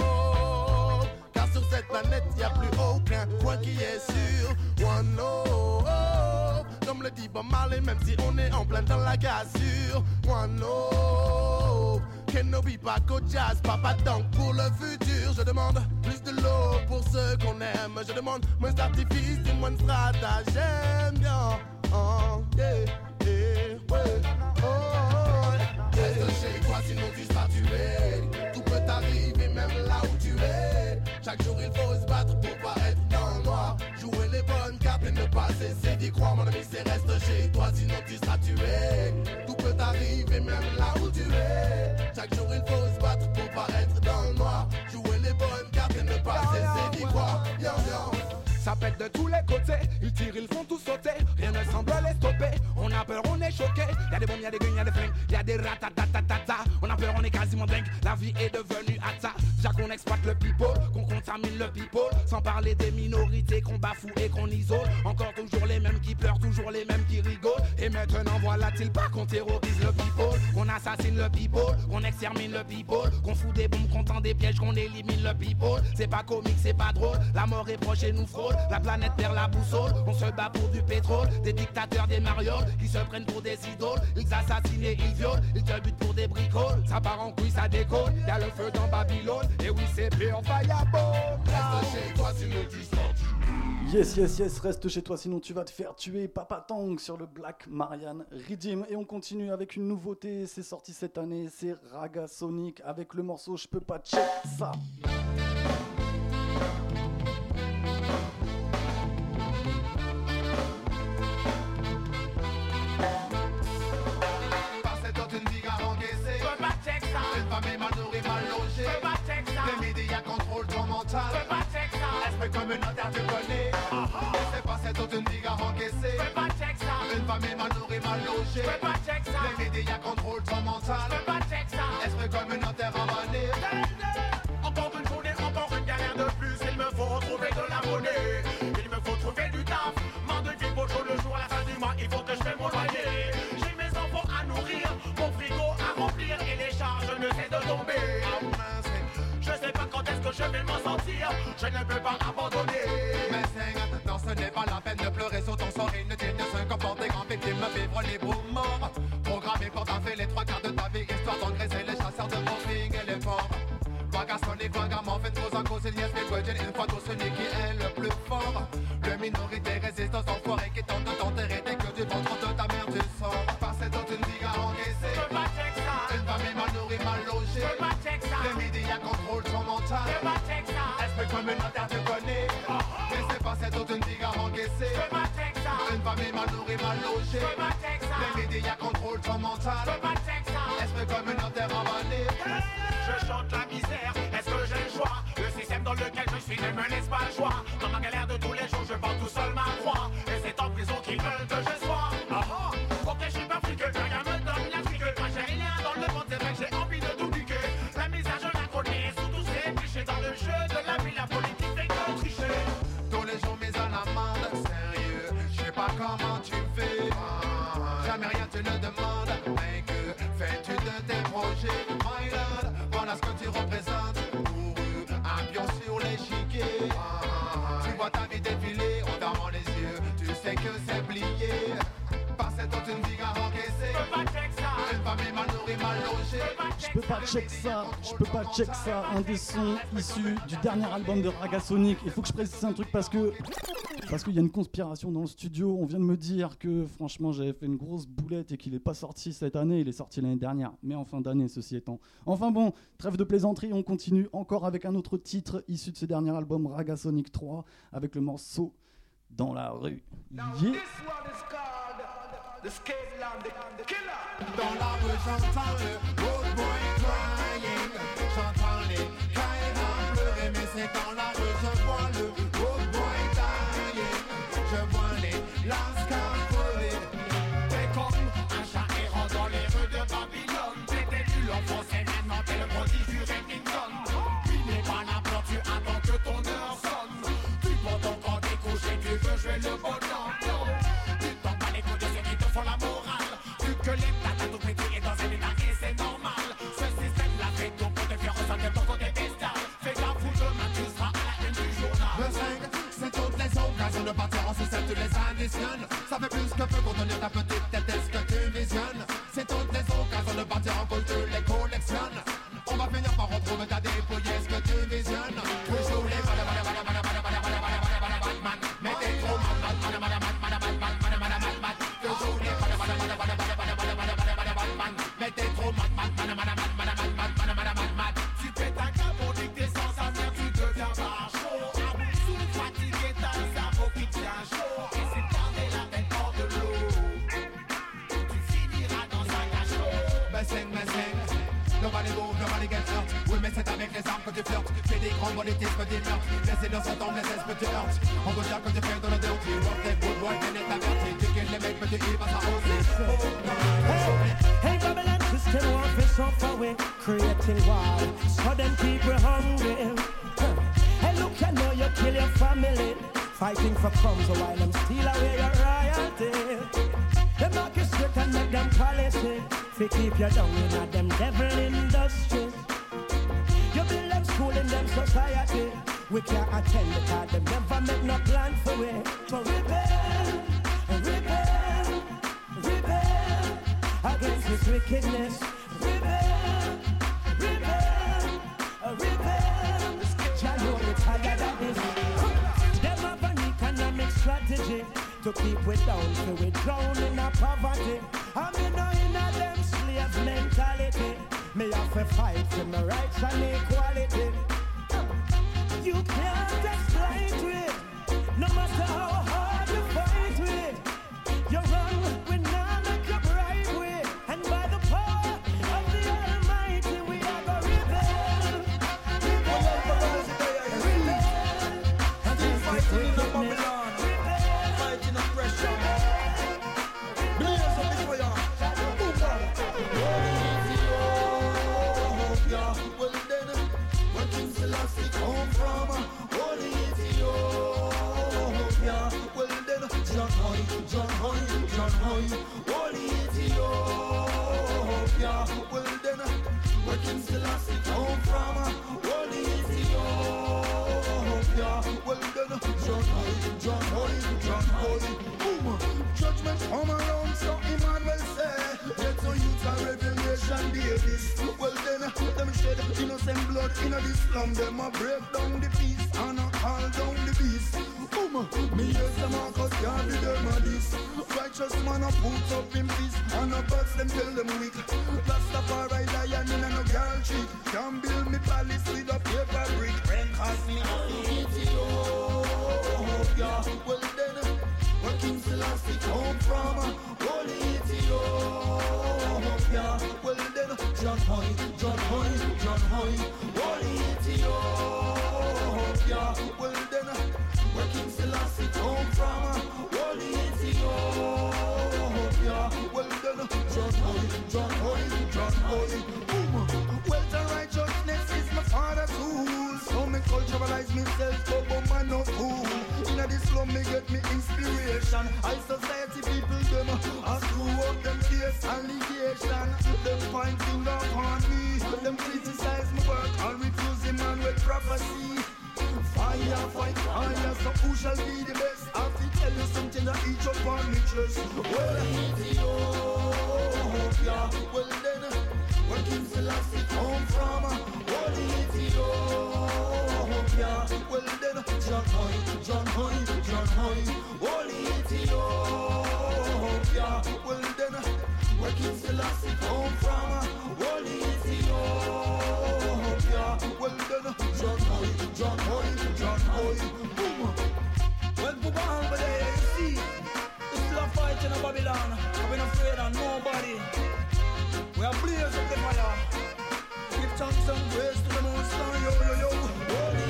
know. Car sur cette planète y a plus aucun point qui est sûr. Wanna know. Comme le dit Bob Marley, même si on est en plein dans la cassure. Wanna know. Kenobi, pas qu'au jazz, papa donc pour le futur. Je demande plus de l'eau pour ceux qu'on aime. Je demande moins d'artifice et moins de stratagème. Yeah, oh, yeah, yeah, ouais, oh, yeah. Reste chez toi sinon tu seras tué. Tout peut t'arriver même là où tu es. Chaque jour il faut se battre pour pas être dans le noir. Jouer les bonnes cartes et ne pas cesser d'y croire. Mon ami c'est reste chez toi sinon tu seras tué. Tout peut t'arriver même là où tu es. Chaque jour il faut se battre pour pas être dans le noir. Jouer les bonnes cartes et ne pas cesser d'y croire. Yo, yo. Ça pète de tous les côtés, ils tirent, ils font tout sauter. Rien ne semble les stopper, on a peur, on est choqué. Y'a des bombes, y'a des guns, y'a des flingues, y'a des ratatatata. On a peur, on est quasiment dingue, la vie est devenue atta. Déjà qu'on exploite le people, qu'on contamine le people. Sans parler des minorités qu'on bafoue et qu'on isole. Encore toujours les mêmes qui pleurent, toujours les mêmes qui rigolent. Et maintenant voilà-t-il pas qu'on terrorise le people, qu'on assassine le people, qu'on extermine le people, qu'on fout des bombes, qu'on tend des pièges, qu'on élimine le people. C'est pas comique, c'est pas drôle, la mort est proche et nous frôle. La planète perd la boussole, on se bat pour du pétrole. Des dictateurs, des marioles, qui se prennent pour des idoles. Ils assassinent et ils violent, ils te butent pour des bricoles. Ça part en couille, ça décolle, y'a le feu dans Babylone. Et oui c'est pire, fireball. Reste chez toi sinon tu seras tué. Yes, yes, yes, reste chez toi sinon tu vas te faire tuer. Papa Tang sur le Black Marian Redeem. Et on continue avec une nouveauté, c'est sorti cette année, c'est Raga Sonic avec le morceau Je peux pas check ça. Famille mal nourrie, mal logée. Les médias contrôlent ton mental. Esprit comme une notaire, tu connais. C'est pas cette autre une diga encaissée. Une famille mal nourrie. nourrit, mal logé. Je peux pas check ça. Les médias contrôlent ton mental. Je peux pas check ça. Esprit communautaire avané. Encore une journée, encore une galère de plus. Il me faut retrouver de la monnaie. Il me faut trouver du taf. Main de vie pour jour le jour, à la fin du mois, il faut que je paie mon loyer. J'ai mes enfants à nourrir, mon frigo à remplir et les charges ne cessent de tomber. Je sais pas quand est-ce que je vais m'en sortir. Je ne peux pas abandonner. Mais c'est, non, ce n'est pas la peine de pleurer sur ton sort. Inutile de se comporter en victime, vivre libre ou mort. Programmé pour t'affaire les trois quarts de ta vie, histoire d'engraisser les chasseurs de morphing et les forts. Vagasonic, vagamuffin, cause en cause, il y a ce que une fois tout celui qui est le plus fort. Le minorité résiste aux enfoirés qui tentent de t'enterrer dès que du ventre de ta mère tu sors. Passer toute une vie à encaisser. Je peux pas check ça. Une famille mal nourrie, mal logée. Je peux pas check ça. Les médias contrôlent ton mental. Je peux pas check ça. Esprit communautaire te connaît. Laissez passer toute une vie à encaisser. Je peux pas check ça. Une famille mal nourrie, mal logée. Je peux pas check ça. Les médias contrôlent ton mental. Je peux pas check ça. Esprit communautaire avané. Je chante la misère, est-ce que j'ai le choix? Le système dans lequel je suis ne me laisse pas le choix. Dans ma galère de tous les jours, je porte tout seul ma croix. Et c'est en prison qu'ils veulent que je sois. Ah ah, ok, je suis pas friqueux, rien me donne la frique. Moi j'ai rien dans le monde, c'est vrai que j'ai envie de tout niquer. La misère, je la connais, sous tous ces clichés. Dans le jeu de la vie, la politique fait que tricher. Tous les jours mis à l'amende, sérieux. Je sais pas comment tu fais. Jamais rien tu ne demandes. Mais que fais-tu de tes projets? My lord, voilà ce que tu représentes. Pour eux, un pion sur l'échiquier. Tu vois ta vie défiler en fermant les yeux. Tu sais que c'est plié. Passer toute une vie à encaisser. Je peux pas check ça. Une famille mal nourrie, mal logée. Je peux pas check ça, je peux pas check ça. Un des sons issus du dernier album de Ragasonic. Il faut que je précise un truc parce que parce qu'il y a une conspiration dans le studio. On vient de me dire que franchement j'avais fait une grosse boulette et qu'il est pas sorti cette année. Il est sorti l'année dernière, mais en fin d'année ceci étant. Enfin bon, trêve de plaisanterie. On continue encore avec un autre titre issu de ce dernier album Ragasonic trois avec le morceau Dans la rue. Yeah. Dans la rue j'entends le road boy crying. J'entends les caïras pleurer. Mais c'est dans la rue je vois le road boy dying. Je vois les lascars voler. T'es comme un chat errant dans les rues de Babylone. T'étais nul enfant, c'est maintenant t'es le prodige du Remington. Il n'est pas la peur, tu attends que ton heure sonne. Tu prends ton corps découché, tu veux jouer le bon temps. Tu t'en bats les coups de ceux qui te font la morale. Vu que l'état t'a tout pété et dans un état et c'est normal. Ce système l'a fait tout pour te faire ressentir ton côté bestial. Fais gaffe ou demain tu seras à la une du journal. Le cinq, c'est toutes les occasions de partir en sucette, tu les additionnes. Ça fait plus que peut contenir ta petite tête, est-ce que tu visionnes? C'est toutes les occasions de partir en boule, tu les collectionnes. On va finir par retrouver ta dépouille, est-ce que tu visionnes? Toujours les bada bada bada bada bada bada bada bada bada bada Batman. Mais t'es trop mal, mal, mal, mal, mal, mal, mal, mal, mal, mal, mal, mal. Toujours les bada bada bada bada bada bada bada bada bada bada Batman. Mais t'es trop mal, mal, mal, mal, mal, mal, mal, mal, mal, mal, mal, mal. Tu pètes un câble, on dit que t'es sans avenir, tu deviens barchot. À bout sous fatigué, t'as le cerveau qui tient chaud. Et c'est garder la tête hors de l'eau. Tu finiras dans un cachot. Messing, messing. Nobody move, nobody get hurt. Oui mais c'est avec les armes que tu flirtes. Fais des grands banditismes, des meurtres. Les innocents tombent, les esprits te heurtent. On veut dire que tu fais dans le dirty. Rock des good boys, bien est averti. Tu kills les mecs, mais tu y vas à oser. Hey, Babylon system want to suffer we creating war, so them people hungry. Hey, look, you know you kill your family, fighting for crumbs while them steal away your royalty. Them knock you straight and make them policy, fi keep you down in a them devil industry. You build them school in them society, we can't attend because them never make no plan for it. To rebel, rebel, rebel against this wickedness. Rebel, rebel, rebel. Jah know we tired of this. Them have an economic strategy to keep we down, so we drown in a poverty. I mean, no in a them slave mentality. Me have to fight for my rights and equality. You can't exploit it, no matter how hard you fight with. You run, we now make you bribe with. And by the power of the Almighty, we are gonna rebel. Rebel, rebel, against this wickedness. Fighting oppression. Blaze up holy Ethiopia. Well then, where King Selassie come from? Holy Ethiopia. Well then, John Hoy, John Hoy, John Hoy. Boom. Judgment come around, so Emmanuel say, get to youth and revelation babies. Well then, them shed innocent blood in the slum. Them a break down the peace and a call down the beast. Boom. Me hear some Marcus Garvey them a this. Righteous man a put up in peace and a box them tell them weak. Rastafari lion in a no girl trick. Can't build me palace with a paper brick. Rain cast me out to Ethiopia. Well then, where King Selassie come from? Holy Ethiopia. Well then, John Hoy, John Hoy, John Hoy. Holy Ethiopia. Well then, where King Selassie come from? Holy Ethiopia. Well then, John Hoy, John Hoy, John Hoy. Boom. Wealth and righteousness is my father's tool. So me culturalize myself, so but man no fool. Inna this slum me get me inspiration. High society people them a screw up them case allegation. Them point finger on me. Them criticize my work and refuse the man with prophecy. Fire, fight, fire, so who shall be the best? I have to tell you something that each up on me chest. Well, Ethiopia, well then, where King Selassie come from? Holy Ethiopia, well then, John Hoy, John Hoy, John Hoy. Holy Ethiopia, well then, where King Selassie come from? Holy Ethiopia, well then, John Hoy, John Hoy, John Hoy. Boom. Well, Bubba over there, you see, we still a fight in Babylon. We're not afraid of nobody. We are blaze up the fire. Give thanks and praise to the Most High, yo, yo, yo. Holy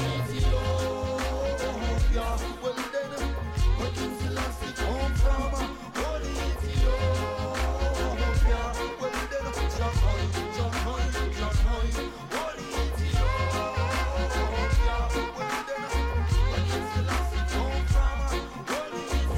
Ethiopia, well then, where King Selassie come from? Holy Ethiopia, well then, John Hoy, John Hoy, John Hoy. Holy Ethiopia, well then, where King Selassie come from? Holy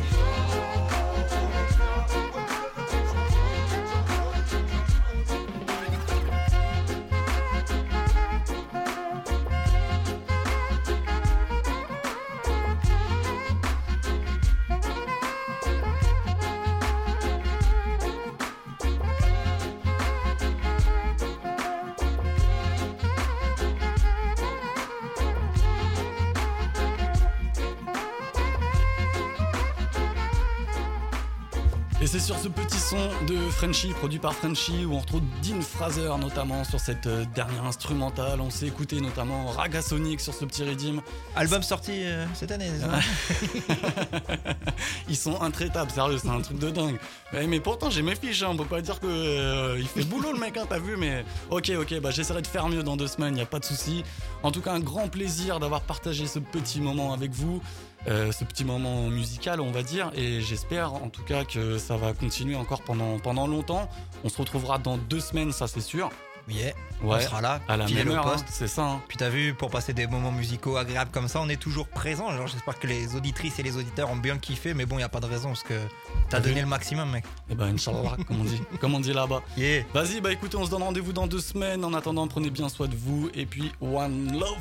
Et c'est sur ce petit son de Frenchy, produit par Frenchy, où on retrouve Dean Fraser notamment sur cette euh, dernière instrumentale. On s'est écouté notamment Raga Sonic sur ce petit rythme. Album sorti euh, cette année. Ils sont intraitables, sérieux, c'est un truc de dingue. Mais, mais pourtant j'ai mes fiches, hein, on peut pas dire que euh, il fait boulot le mec, hein, t'as vu, mais ok, ok, bah j'essaierai de faire mieux dans deux semaines, y a pas de souci. En tout cas, un grand plaisir d'avoir partagé ce petit moment avec vous. Euh, ce petit moment musical, on va dire, et j'espère en tout cas que ça va continuer encore pendant, pendant longtemps. On se retrouvera dans deux semaines, ça c'est sûr. Yeah, ouais, on sera là, à la même au heure, poste. Hein, c'est ça. Hein. Puis t'as vu, pour passer des moments musicaux agréables comme ça, on est toujours présent. Alors j'espère que les auditrices et les auditeurs ont bien kiffé, mais bon, y a pas de raison parce que t'as donné le maximum, mec. Et ben, Inch'Allah, comme on dit, comme on dit là-bas. Yeah. Vas-y, bah écoutez, on se donne rendez-vous dans deux semaines. En attendant, prenez bien soin de vous et puis one love.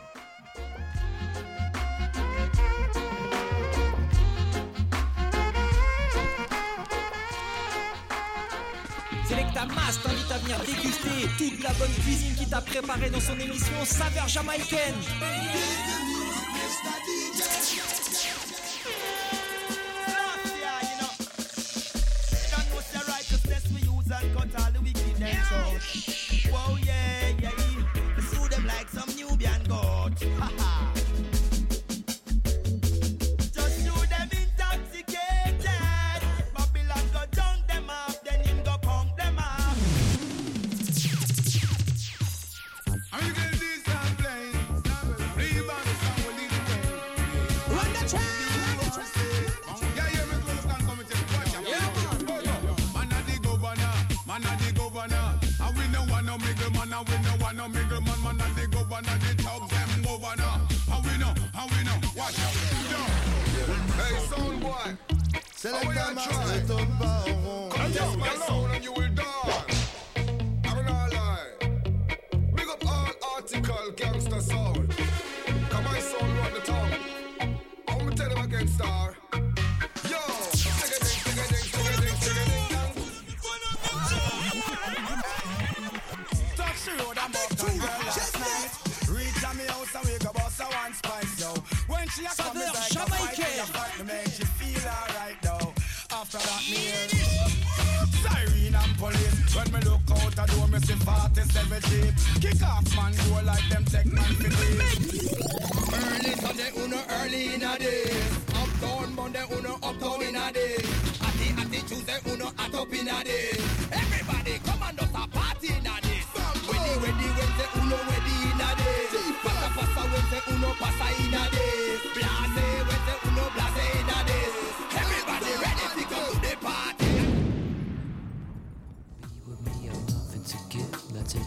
Selecta Mass t'invite à venir déguster toute la bonne cuisine qu'il t'a préparée dans son émission Saveur Jamaïcaine. Select a masse de ton baron. Test my sound and you will die. I'm not lie. Big up all article gangster sound. Come on, sound run the town. I'm gonna tell them again, star. Yo, take a ding, take a ding, take a ding, take a ding, dang. Touch the road and buck on girl last night. Reach on me house and we go bust a one spice, yo. When she a come, me like a fight, me a fight, me make she feel alright, though. After that, me hear siren and police. When me look out the door, me see forty-seven jeep. Kick off, man, go like them tech man for this. Early Sunday, uno early in a day. Uptown Monday, uno uptown in a day. Atty Atty Tuesday, uno at up in a day. Everybody come and just a party in a day. Weddy Weddy Wednesday, uno weddy in a day. Passa Passa Wednesday, uno passa in a day. Blase Wednesday, uno blase in a day. Everybody ready to come to the party. Be with me, I'm nothing to give. Let's